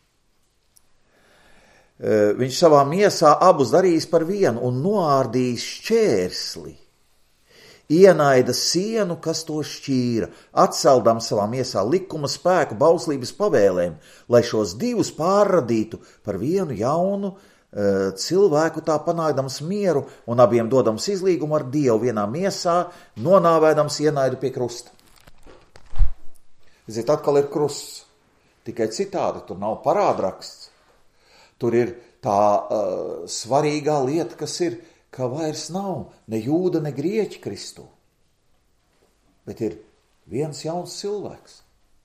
Viņš savā miesā abus darīs par vienu un noārdīs šķērsli, ienaida sienu, kas to šķīra, atceldam savā miesā likuma spēku bauslības pavēlēm, lai šos divus pārradītu par vienu jaunu cilvēku, tā panākdams mieru un abiem dodams izlīgumu ar Dievu vienā miesā, nonāvēdams ienaidu pie krusta. Ziniet, atkal ir krusts, tikai citādi, tur nav parādraksts. Tur ir tā uh, svarīgā lieta, kas ir, ka vairs nav ne jūda, ne grieķi Kristū, bet ir viens jauns cilvēks.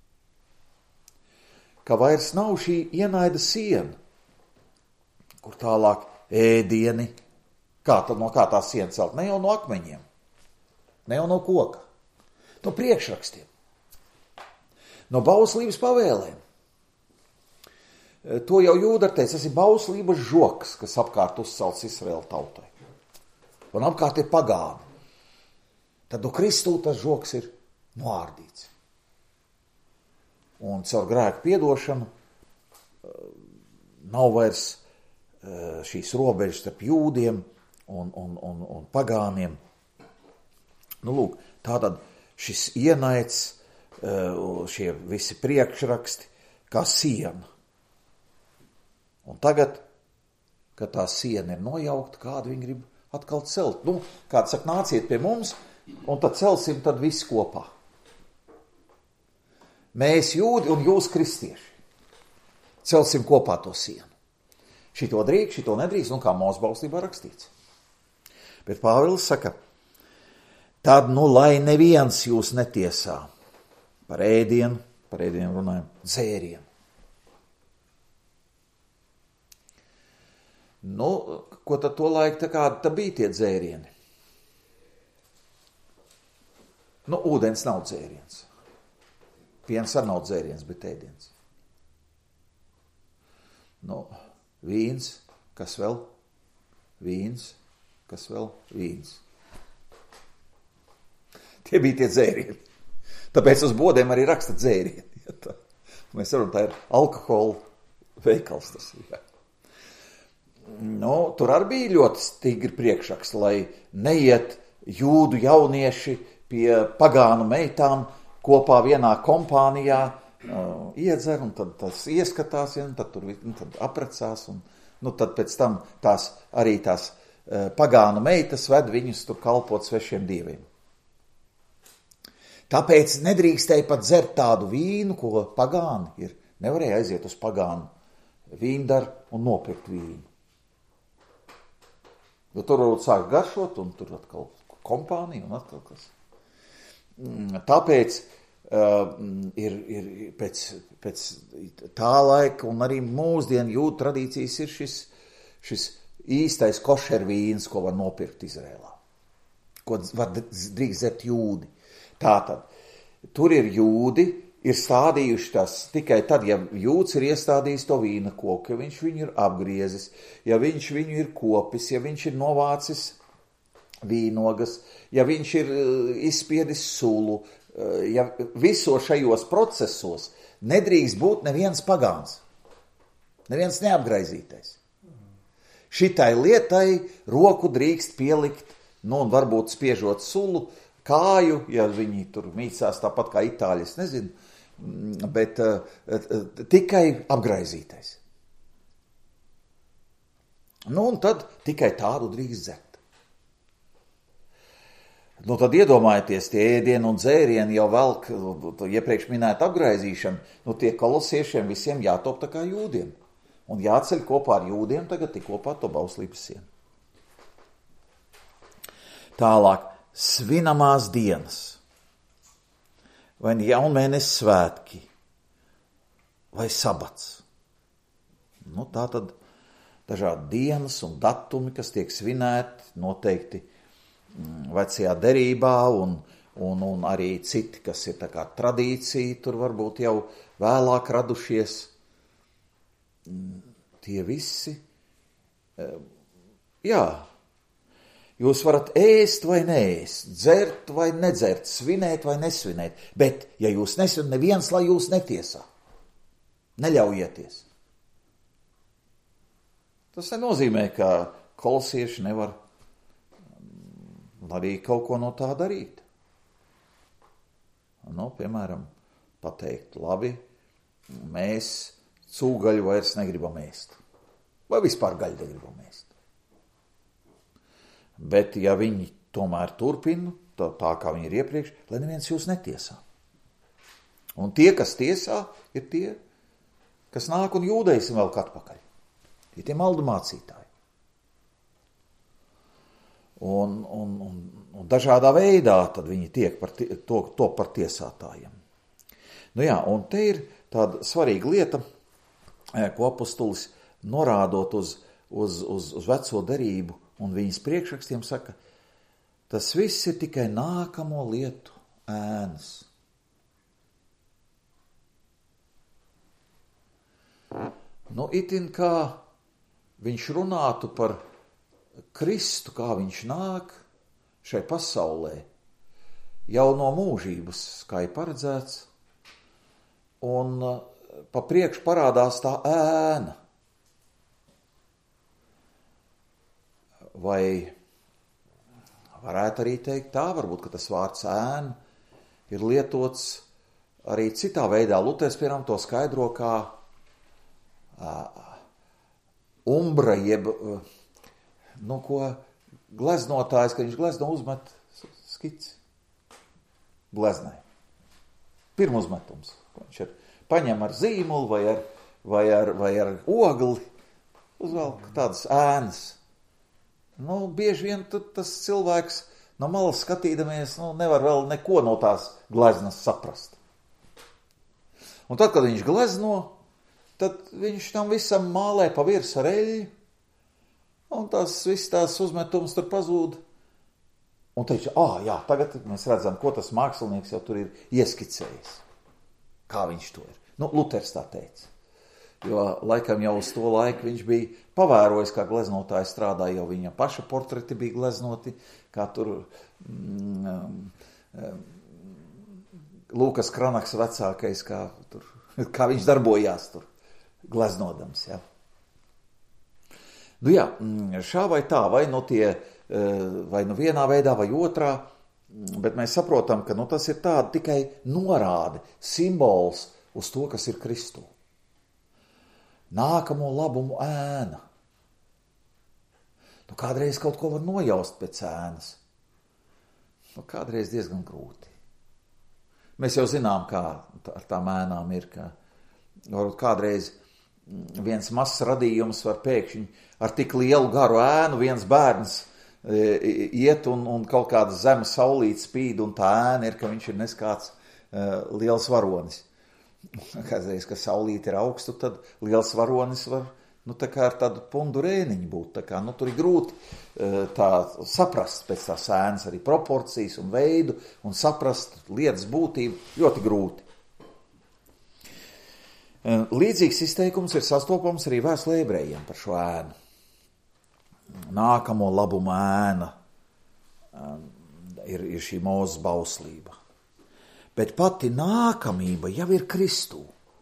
Ka vairs nav šī ienaida siena, kur tālāk ēdieni, kā tad no kā tā siena celt, ne jau no akmeņiem, ne jau no koka, no priekšrakstiem, no bauslības pavēlēm. To jau Jūda teica, tas ir bauslības žoks, kas apkārt uzcelts Izraēla tautai. Un apkārt ir pagāni. Tad no Kristū tas žoks ir noārdīts. Un caur grēku piedošanu nav vairs šīs robežas starp jūdiem un, un, un, un pagāniem. Nu, lūk, tātad šis ienaids, šie visi priekšraksti, kā siena. Un tagad, kad tā siena ir nojaukta, kādu viņi grib atkal celt. Nu, kāds saka, nāciet pie mums, un tad celsim tad visi kopā. Mēs jūdi un jūs kristieši. Celsim kopā to sienu. Šito drīkst, šito nedrīkst, un kā mūsu bauslībā rakstīts. Bet Pāvils saka, tad nu lai neviens jūs netiesā par ēdienu, par ēdienu runājam, dzērienu. Nu, ko tad to laiku tā kāda tā bija tie dzērieni? Nu, ūdens nav dzēriens. Piens arī nav dzēriens, bet ēdiens. Nu, vīns, kas vēl? Vīns, kas vēl? Vīns. Tie bija tie dzērieni. Tāpēc uz bodēm arī raksta dzērieni. Ja tā. Mēs varam, tā ir alkohola veikals tas. Ja. Nu, tur arī bija ļoti stingri priekšraksts, lai neiet jūdu jaunieši pie pagānu meitām kopā vienā kompānijā, uh, iedzer, un tad tas ieskatās, ja, un tad tur un tad aprecās, un nu, tad pēc tam tās, arī tās uh, pagānu meitas ved viņus tur kalpot svešiem dieviem. Tāpēc nedrīkstēja pat dzert tādu vīnu, ko pagāni ir. Nevarēja aiziet uz pagānu vīndaru un nopirkt vīnu. Jo tur varbūt sāk garšot, un tur atkal kompānija, un atkal kas. Tāpēc uh, ir, ir pēc, pēc tā laika, un arī mūsdienu jūdu tradīcijas ir šis, šis īstais košervīns, ko var nopirkt Izrēlā. Ko var drīkst dzert jūdi. Tātad, tur ir jūdi, ir stādījuši tas tikai tad, ja jūds ir iestādījis to vīna koku, ja viņš viņu ir apgriezis, ja viņš viņu ir kopis, ja viņš ir novācis vīnogas, ja viņš ir izspiedis sulu, ja visos šajos procesos nedrīkst būt neviens pagāns, neviens neapgraizītais. Šitai lietai roku drīkst pielikt, nu un varbūt spiežot sulu, kāju, ja viņi tur mīcās tāpat kā itāļi, es nezinu, bet uh, tikai apgraizītais. Nu un tad tikai tādu drīkst dzert. Nu tad iedomājieties, tie ēdieni un dzērieni jau velk, iepriekš minēta apgraizīšana, nu tie kolosiešiem visiem jātop tā kā jūdiem. Un jāceļ kopā ar jūdiem tagad tik kopā to bauslības sienu. Tālāk, svinamās dienas, vai jaunmēnes svētki, vai sabats. Nu, tā tad dažādi dienas un datumi, kas tiek svinēti, noteikti vecajā derībā, un, un, un arī citi, kas ir tā kā tradīcija, tur varbūt jau vēlāk radušies. Tie visi, jā, jūs varat ēst vai neēst, dzert vai nedzert, svinēt vai nesvinēt, bet, ja jūs nesvināt, neviens, lai jūs netiesā, neļaujieties. Tas nenozīmē, ka kolosieši nevar arī kaut ko no tā darīt. Nu, piemēram, pateikt, labi, mēs cūgaļu vairs negribam ēst. Vai vispār gaļu negribam ēst. Bet, ja viņi tomēr turpina, tā, tā kā viņi ir iepriekš, lai neviens jūs netiesā. Un tie, kas tiesā, ir tie, kas nāk un jūdēsim vēl atpakaļ. Ir tie maldu mācītāji. Un, un, un, un dažādā veidā tad viņi tiek par tie, to, to par tiesātājiem. Nu jā, un te ir tāda svarīga lieta, ko apostolis norādot uz, uz, uz, uz veco derību un viņas priekšrakstiem saka, tas viss ir tikai nākamo lietu ēnas. Nu, itin kā viņš runātu par Kristu, kā viņš nāk šai pasaulē, jau no mūžības, kā ir paredzēts, un pa priekšu parādās tā ēna. Vai varētu arī teikt tā, varbūt, ka tas vārds ēna ir lietots arī citā veidā. Luters, piemēram, to skaidro kā uh, umbra, jeb, uh, nu, ko gleznotājs, ka viņš glezno uzmet skici. Gleznai. Pirmuzmetums. Viņš ir paņem ar zīmulu vai ar, vai ar, vai ar ogli, uzvelk tādas ēnas. Nu, bieži vien tas cilvēks no malas skatīdamies, nu, nevar vēl neko no tās gleznas saprast. Un tad, kad viņš glezno, tad viņš tam visam mālē pa virs ar eļļu, un tās viss tās uzmetums tur pazūd. Un teica, ā, jā, tagad mēs redzam, ko tas mākslinieks jau tur ir ieskicējis. Kā viņš to ir. Nu, Luters tā teica. Jo laikam jau uz to laiku viņš bija pavērojis, kā gleznotājs strādāja, jau viņa paša portreti bija gleznoti, kā tur mm, mm, Lūkas Kranaks vecākais, kā, tur, kā viņš darbojās tur gleznodams. Ja. Nu jā, šā vai tā, vai no tie, vai no vienā veidā, vai otrā, bet mēs saprotam, ka nu, tas ir tāda tikai norāde, simbols uz to, kas ir Kristū. Nākamo labumu ēna. Nu, kādreiz kaut ko var nojaust pēc ēnas. Nu, kādreiz diezgan grūti. Mēs jau zinām, kā ar tām ēnām ir, ka varbūt kādreiz viens mazs radījums var pēkšņi ar tik lielu garu ēnu, viens bērns iet un, un kaut kāda zema saulīte spīd, un tā ēna ir, ka viņš ir neskāds uh, liels varonis. Kādreiz, ka saulīte ir augstu, tad liels varonis var, nu, tā kā ar tādu pundu rēniņu būt. Tā kā, nu, tur ir grūti uh, tā saprast pēc tās ēnas arī proporcijas un veidu, un saprast lietas būtību ļoti grūti. Līdzīgs izteikums ir sastopams arī vēstulē ebrejiem par šo ēnu. Nākamo labumu ēna ir, ir šī Mūzes bauslība. Bet pati nākamība jau ir Kristū.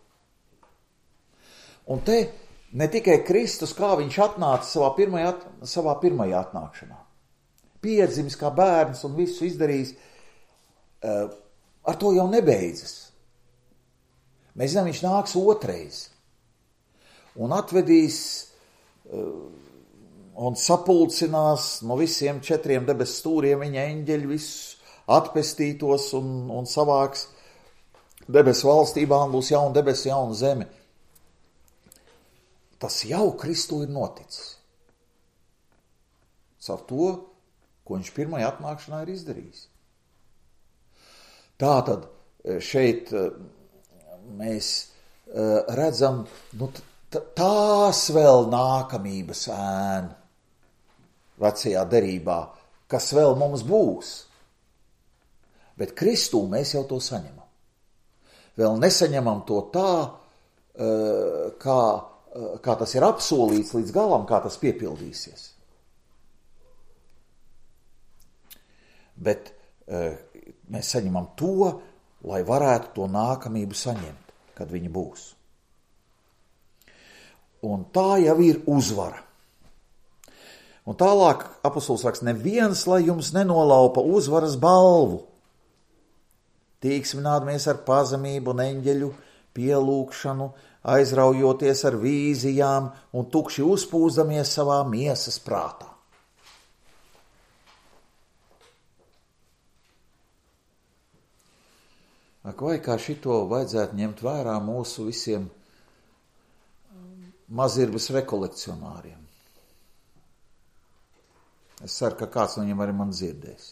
Un te ne tikai Kristus, kā viņš atnāca savā pirmajā, savā pirmajā atnākšanā. Piedzimis kā bērns un visu izdarījis, ar to jau nebeidzas. Mēs zinām, viņš nāks otrais un atvedīs un sapulcinās no visiem četriem debesu stūriem viņa eņģeļi visus atpestītos un, un savāks debesu valstībām, būs jauna debesu, jauna zeme. Tas jau Kristū ir noticis. Caur to, ko viņš pirmajā atnākšanā ir izdarījis. Tātad šeit mēs redzam nu, tās vēl nākamības ēnu vecajā derībā, kas vēl mums būs. Bet Kristū mēs jau to saņemam. Vēl nesaņemam to tā, kā, kā tas ir apsolīts līdz galam, kā tas piepildīsies. Bet mēs saņemam to, lai varētu to nākamību saņemt, kad viņa būs. Un tā jau ir uzvara. Un tālāk apostols raksta, neviens, lai jums nenolaupa uzvaras balvu. Tīksminādamies ar pazemību un eņģeļu pielūgšanu, aizraujoties ar vīzijām un tukši uzpūzamies savā miesas prātā. Ak, vai kā šito vajadzētu ņemt vērā mūsu visiem mazirbas rekolekcionāriem? Es ceru, ka kāds no viņiem arī man dzirdēs.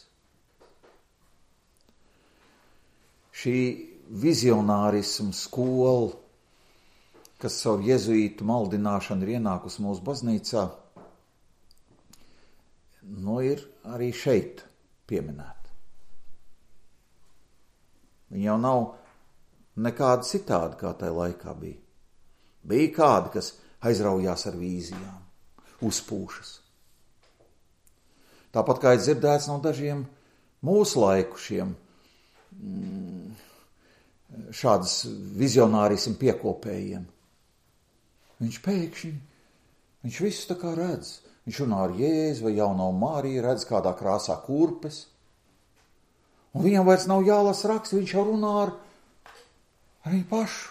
Šī vizionārisma skola, kas caur jezuītu maldināšanu ir ienākusi mūsu baznīcā, nu ir arī šeit pieminēta. Viņa jau nav nekāda citāda, kā tajā laikā bija. Bija kādi, kas aizraujās ar vīzijām, uzpūšas. Tāpat kā ir dzirdēts no dažiem mūsu laiku šiem šādas vizionārismu piekopējiem. Viņš pēkšņi, viņš visu tā kā redz. Viņš runā ar Jēzu vai jauno Māriju, redz kādā krāsā kurpes. Un viņam vairs nav jālasa raksti, viņš jau runā ar, ar viņu pašu.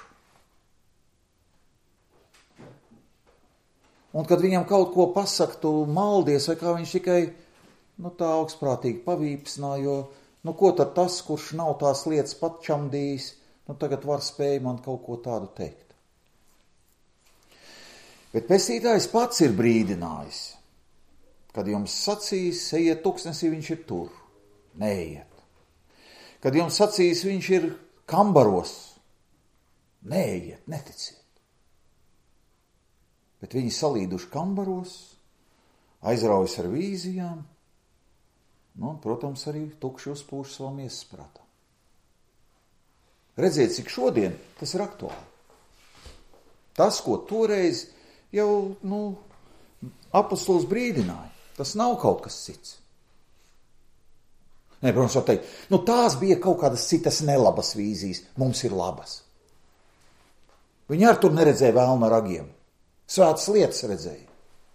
Un kad viņam kaut ko pasaka, tu maldies, vai kā viņš tikai nu, tā augstprātīgi pavīpsnā, jo nu, ko tad tas, kurš nav tās lietas patčamdījis, nu, tagad var spēj man kaut ko tādu teikt. Bet pestītājs pats ir brīdinājis, kad jums sacīs, ejiet tuksnesī, viņš ir tur, neiet. Kad jums sacīs, viņš ir kambaros, neiet, neticiet. Bet viņi salīduši kambaros, aizraujas ar vīzijām, nu, protams, arī tukši uzpūš savam miesas prātā. Redziet, cik šodien tas ir aktuāli. Tas, ko toreiz jau, nu, apostols brīdināja, tas nav kaut kas cits. Nē, protams, var teikt, nu tās bija kaut kādas citas nelabas vīzijas, mums ir labas. Viņi ar tur neredzēja vēlna ragiem. Svētas lietas redzēja.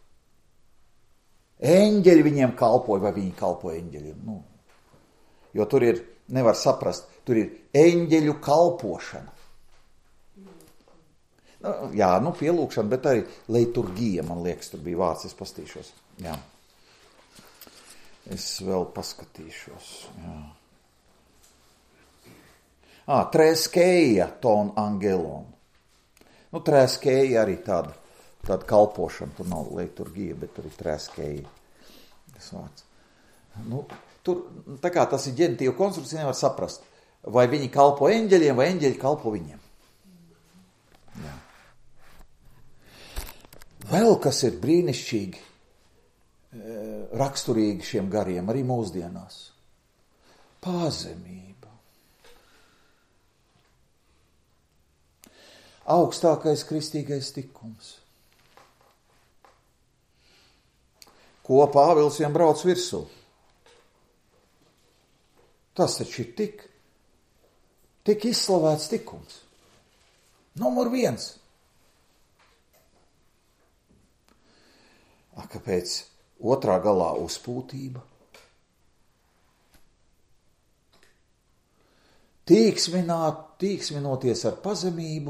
Eņģeļi viņiem kalpoja, vai viņi kalpoja eņģeļiem. Nu, jo tur ir, nevar saprast, tur ir eņģeļu kalpošana. Nu, jā, nu pielūgšana, bet arī leiturgija, man liekas, tur bija vārds, es pastīšos. Jā. Es vēl paskatīšos. Jā. Ā, trēskēja ton angelon. Nu, trēskēja arī tāda, tāda kalpošana, tur nav leiturgija, bet tur ir trēskēja. Tas vārds. Nu, tur, tā kā tas ir ģenitīva konstrukcija, nevar saprast, vai viņi kalpo eņģeļiem, vai eņģeļi kalpo viņiem. Jā. Vēl kas ir brīnišķīgi, raksturīgi šiem gariem, arī mūsdienās. Pazemība. augstākais kristīgais tikums. Ko Pāvils vien brauc virsū. Tas taču ir tik, tik izslavēts tikums. Numur viens. A, kāpēc otrā galā uzpūtība? Tīksmināt, tīksminoties ar pazemību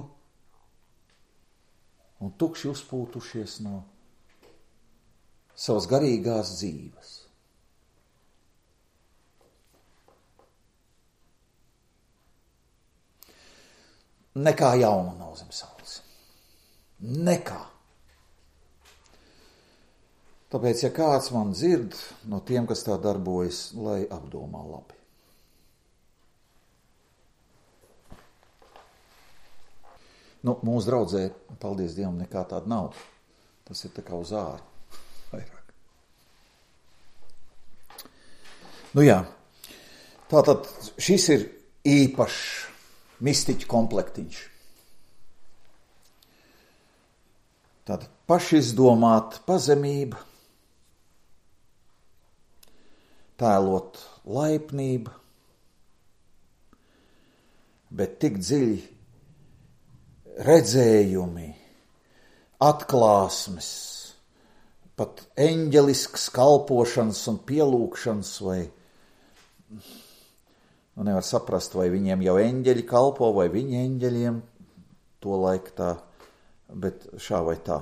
un tukši uzpūtušies no savas garīgās dzīves. Nekā jauna nav zem saules. Nekā. Tāpēc, ja kāds man dzird no tiem, kas tā darbojas, lai apdomā labi. Nu, mūsu draudzē, paldies Dievam, nekā tāda nav. Tas ir tā kā uz āru. Vairāk. Nu jā, tātad šis ir īpašs mistiķu komplektiņš. Tātad pašizdomāt pazemība, tēlot laipnība, bet tik dziļi redzējumi, atklāsmes, pat eņģelisks kalpošanas un pielūkšanas, vai nu nevar saprast, vai viņiem jau eņģeļi kalpo, vai viņi eņģeļiem, to laik tā, bet šā vai tā.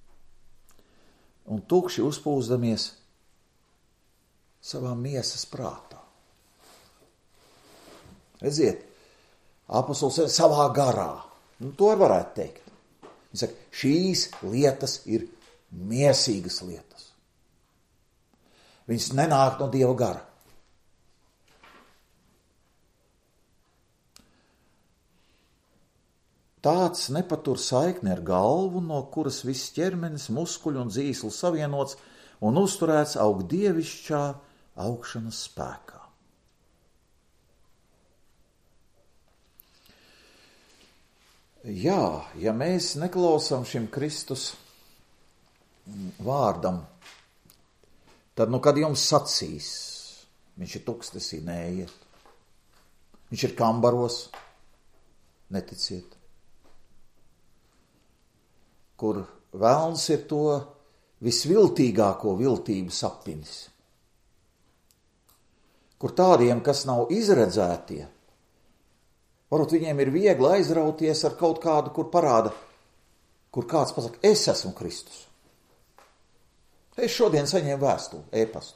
Un tukši uzpūsdamies savā miesas prātā. Redziet, apostols savā garā. Nu, to varētu teikt. Viņš saka, šīs lietas ir miesīgas lietas. Viņas nenāk no Dieva gara. Tāds nepatur saikni ar galvu, no kuras viss ķermenis, muskuļi un dzīsli savienots un uzturēts aug dievišķā augšanas spēkā. Jā, ja mēs neklausām šim Kristus vārdam, tad, nu, kad jums sacīs, viņš ir tuksnesī, neiet. Viņš ir kambaros, neticiet. Kur velns ir to visviltīgāko viltību sapinis. Kur tādiem, kas nav izredzētie, varbūt viņiem ir viegli aizrauties ar kaut kādu, kur parāda, kur kāds pasaka, es esmu Kristus. Es šodien saņēmu vēstuli, e-pastu.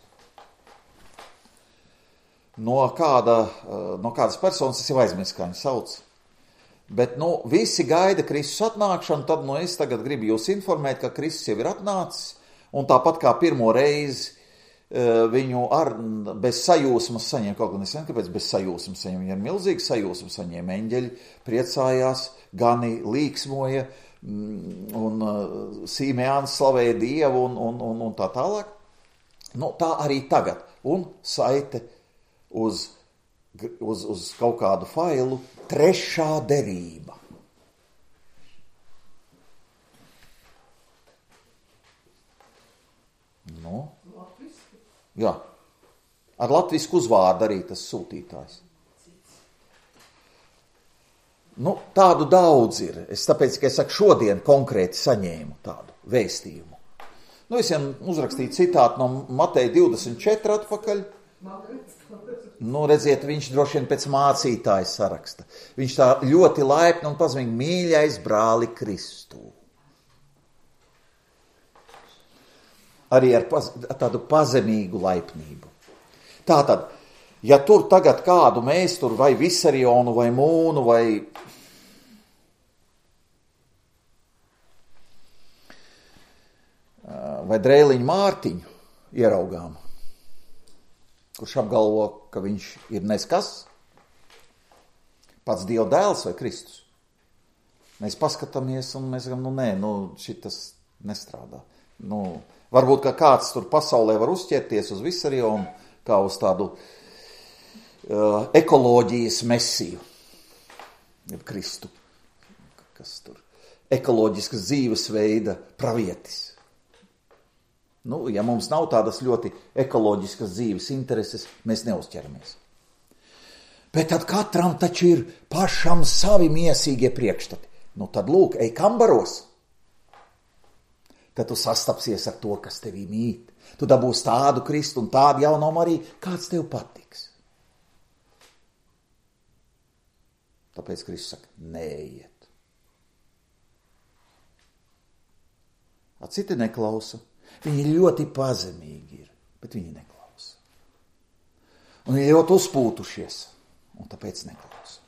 No, kāda, no kādas personas, es jau aizmirsu, kā viņu sauc. Bet, nu, visi gaida Kristus atnākšanu, tad, nu, es tagad gribu jūs informēt, ka Kristus jau ir atnācis, un tāpat kā pirmo reizi viņu ar bez sajūsmas saņēma, kaut gan es nezinu, kāpēc bez sajūsmas saņēma, viņa ir milzīga sajūsma saņēma, eņģeļi priecājās, gani līksmoja, un Sīmeāns slavēja Dievu, un, un, un, un tā tālāk. Nu, tā arī tagad, un saite uz, uz, uz kaut kādu failu, trešā derība. Nu, jā, ar latvisku uzvārdu arī tas sūtītājs. Nu, tādu daudz ir. Es tāpēc, ka es saku, šodien konkrēti saņēmu tādu vēstījumu. Nu, es jau uzrakstīju citātu no Mateja divdesmit četri atpakaļ. Nu, redziet, viņš droši vien pēc mācītāja saraksta. Viņš tā ļoti laipni un pazemīgi mīļais brāli Kristu. Arī ar paz, tādu pazemīgu laipnību. Tātad, ja tur tagad kādu mēs tur vai Visarionu vai Mūnu vai vai Drēliņu Mārtiņu ieraugām, kurš apgalvo, ka viņš ir neskas, pats Dieva dēls vai Kristus. Mēs paskatāmies un mēs sakam, nu nē, nu šitas nestrādā. Nu, varbūt, ka kāds tur pasaulē var uzķerties uz Visarionu, kā uz tādu uh, ekoloģijas mesiju, jeb Kristu, kas tur ekoloģiskas dzīvesveida pravietis. Nu, ja mums nav tādas ļoti ekoloģiskas dzīves intereses, mēs neuzķeramies. Bet tad katram taču ir pašam savi miesīgie priekšstati. Nu tad lūk, ej kambaros. Tad tu sastapsies ar to, kas tevī mīt. Tu dabūsi tādu Kristu un tādu jaunumu arī, kāds tev patiks. Tāpēc Kristus saka, neiet. A citi neklausa. Viņi ļoti pazemīgi ir, bet viņi neklausa. Un viņi ļoti uzpūtušies, un tāpēc neklausa.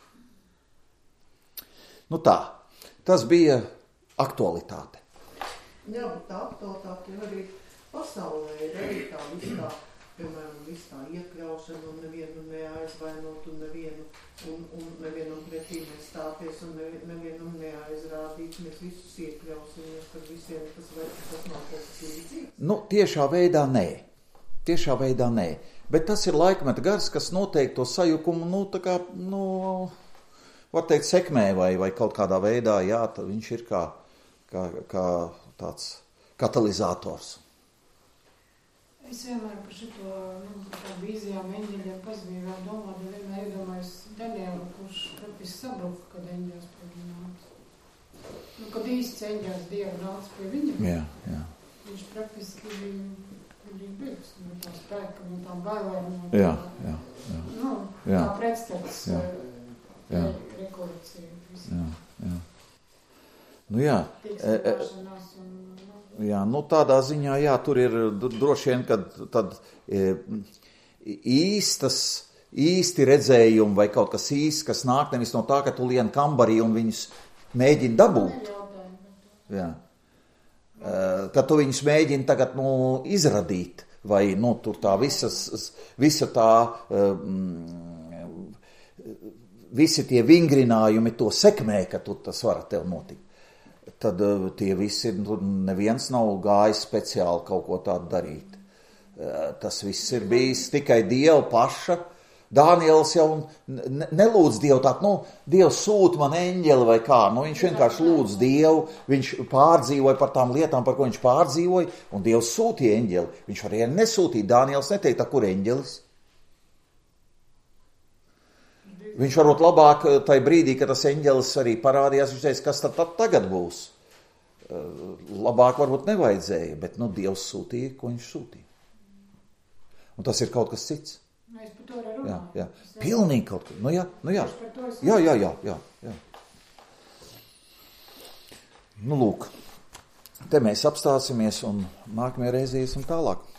Nu tā, tas bija aktualitāte. Jā, bet tā aktualitāte ir arī pasaulē, ir arī tā viss tā, piemēram, viss tā iekļaušana un nevienu neaizvainot un nevienu, un, un nevienam pretī nestāties un nevienam neaizrādīt. Mēs visus iekļausimies, tad visiem tas, tas nav kaut kas līdzīgs. Nu, tiešā veidā nē. Tiešā veidā nē. Bet tas ir laikmeta gars, kas noteikti to sajukumu, nu, tā kā, nu, var teikt, sekmē vai, vai kaut kādā veidā, jā, tad viņš ir kā, kā, kā tāds katalizators. Es vienmēr par šito, nu, par vīzijām, eņģeļiem, pazemībām domāju, bet vienmēr iedomājos Danielu, kurš praktiski sabruka, kad eņģels pie viņa nāca. Nu, kad īsts eņģels Dievu nāca pie viņa, jā, jā. Viņš praktiski bija biegs no tā spēka, no tām bailēm, no tā, jā, jā, jā. Nu, jā. tā pretstats re, rekolekcija. Jā, jā. Nu jā. Tīkstināšanās un... Jā, nu tādā ziņā, jā, tur ir droši vien, kad tad e, īstas, īsti redzējumi vai kaut kas īsts, kas nāk nevis no tā, ka tu lien kambarī un viņus mēģini dabūt. Jā. E, ka tu viņus mēģini tagad, nu, izradīt vai, nu, tur tā visas, visa tā, e, visi tie vingrinājumi to sekmē, ka tu tas var tev notikt. Tad tie visi, neviens nav gājis speciāli kaut ko tādu darīt. Tas viss ir bijis tikai Dieva paša. Dāniels jau nelūdz Dievu tādu, nu, Dievs sūta man eņģeli vai kā. Nu, viņš vienkārši lūdz Dievu, viņš pārdzīvoja par tām lietām, par ko viņš pārdzīvoja, un Dievs sūtīja eņģeli. Viņš varēja nesūtīt, Dāniels neteikt, kur eņģelis. Viņš varbūt labāk tajā brīdī, kad tas eņģelis arī parādījās, viņš teica, kas tad, tad tagad būs. Labāk varbūt nevajadzēja, bet nu, Dievs sūtīja, ko viņš sūtīja. Un tas ir kaut kas cits. Mēs par to arī runājam. Jā, jā. Pilnīgi kaut kas. Nu jā, nu jā. Jā, jā, jā, jā, jā. Nu lūk, te mēs apstāsimies un nākamajā reizē iesim tālāk.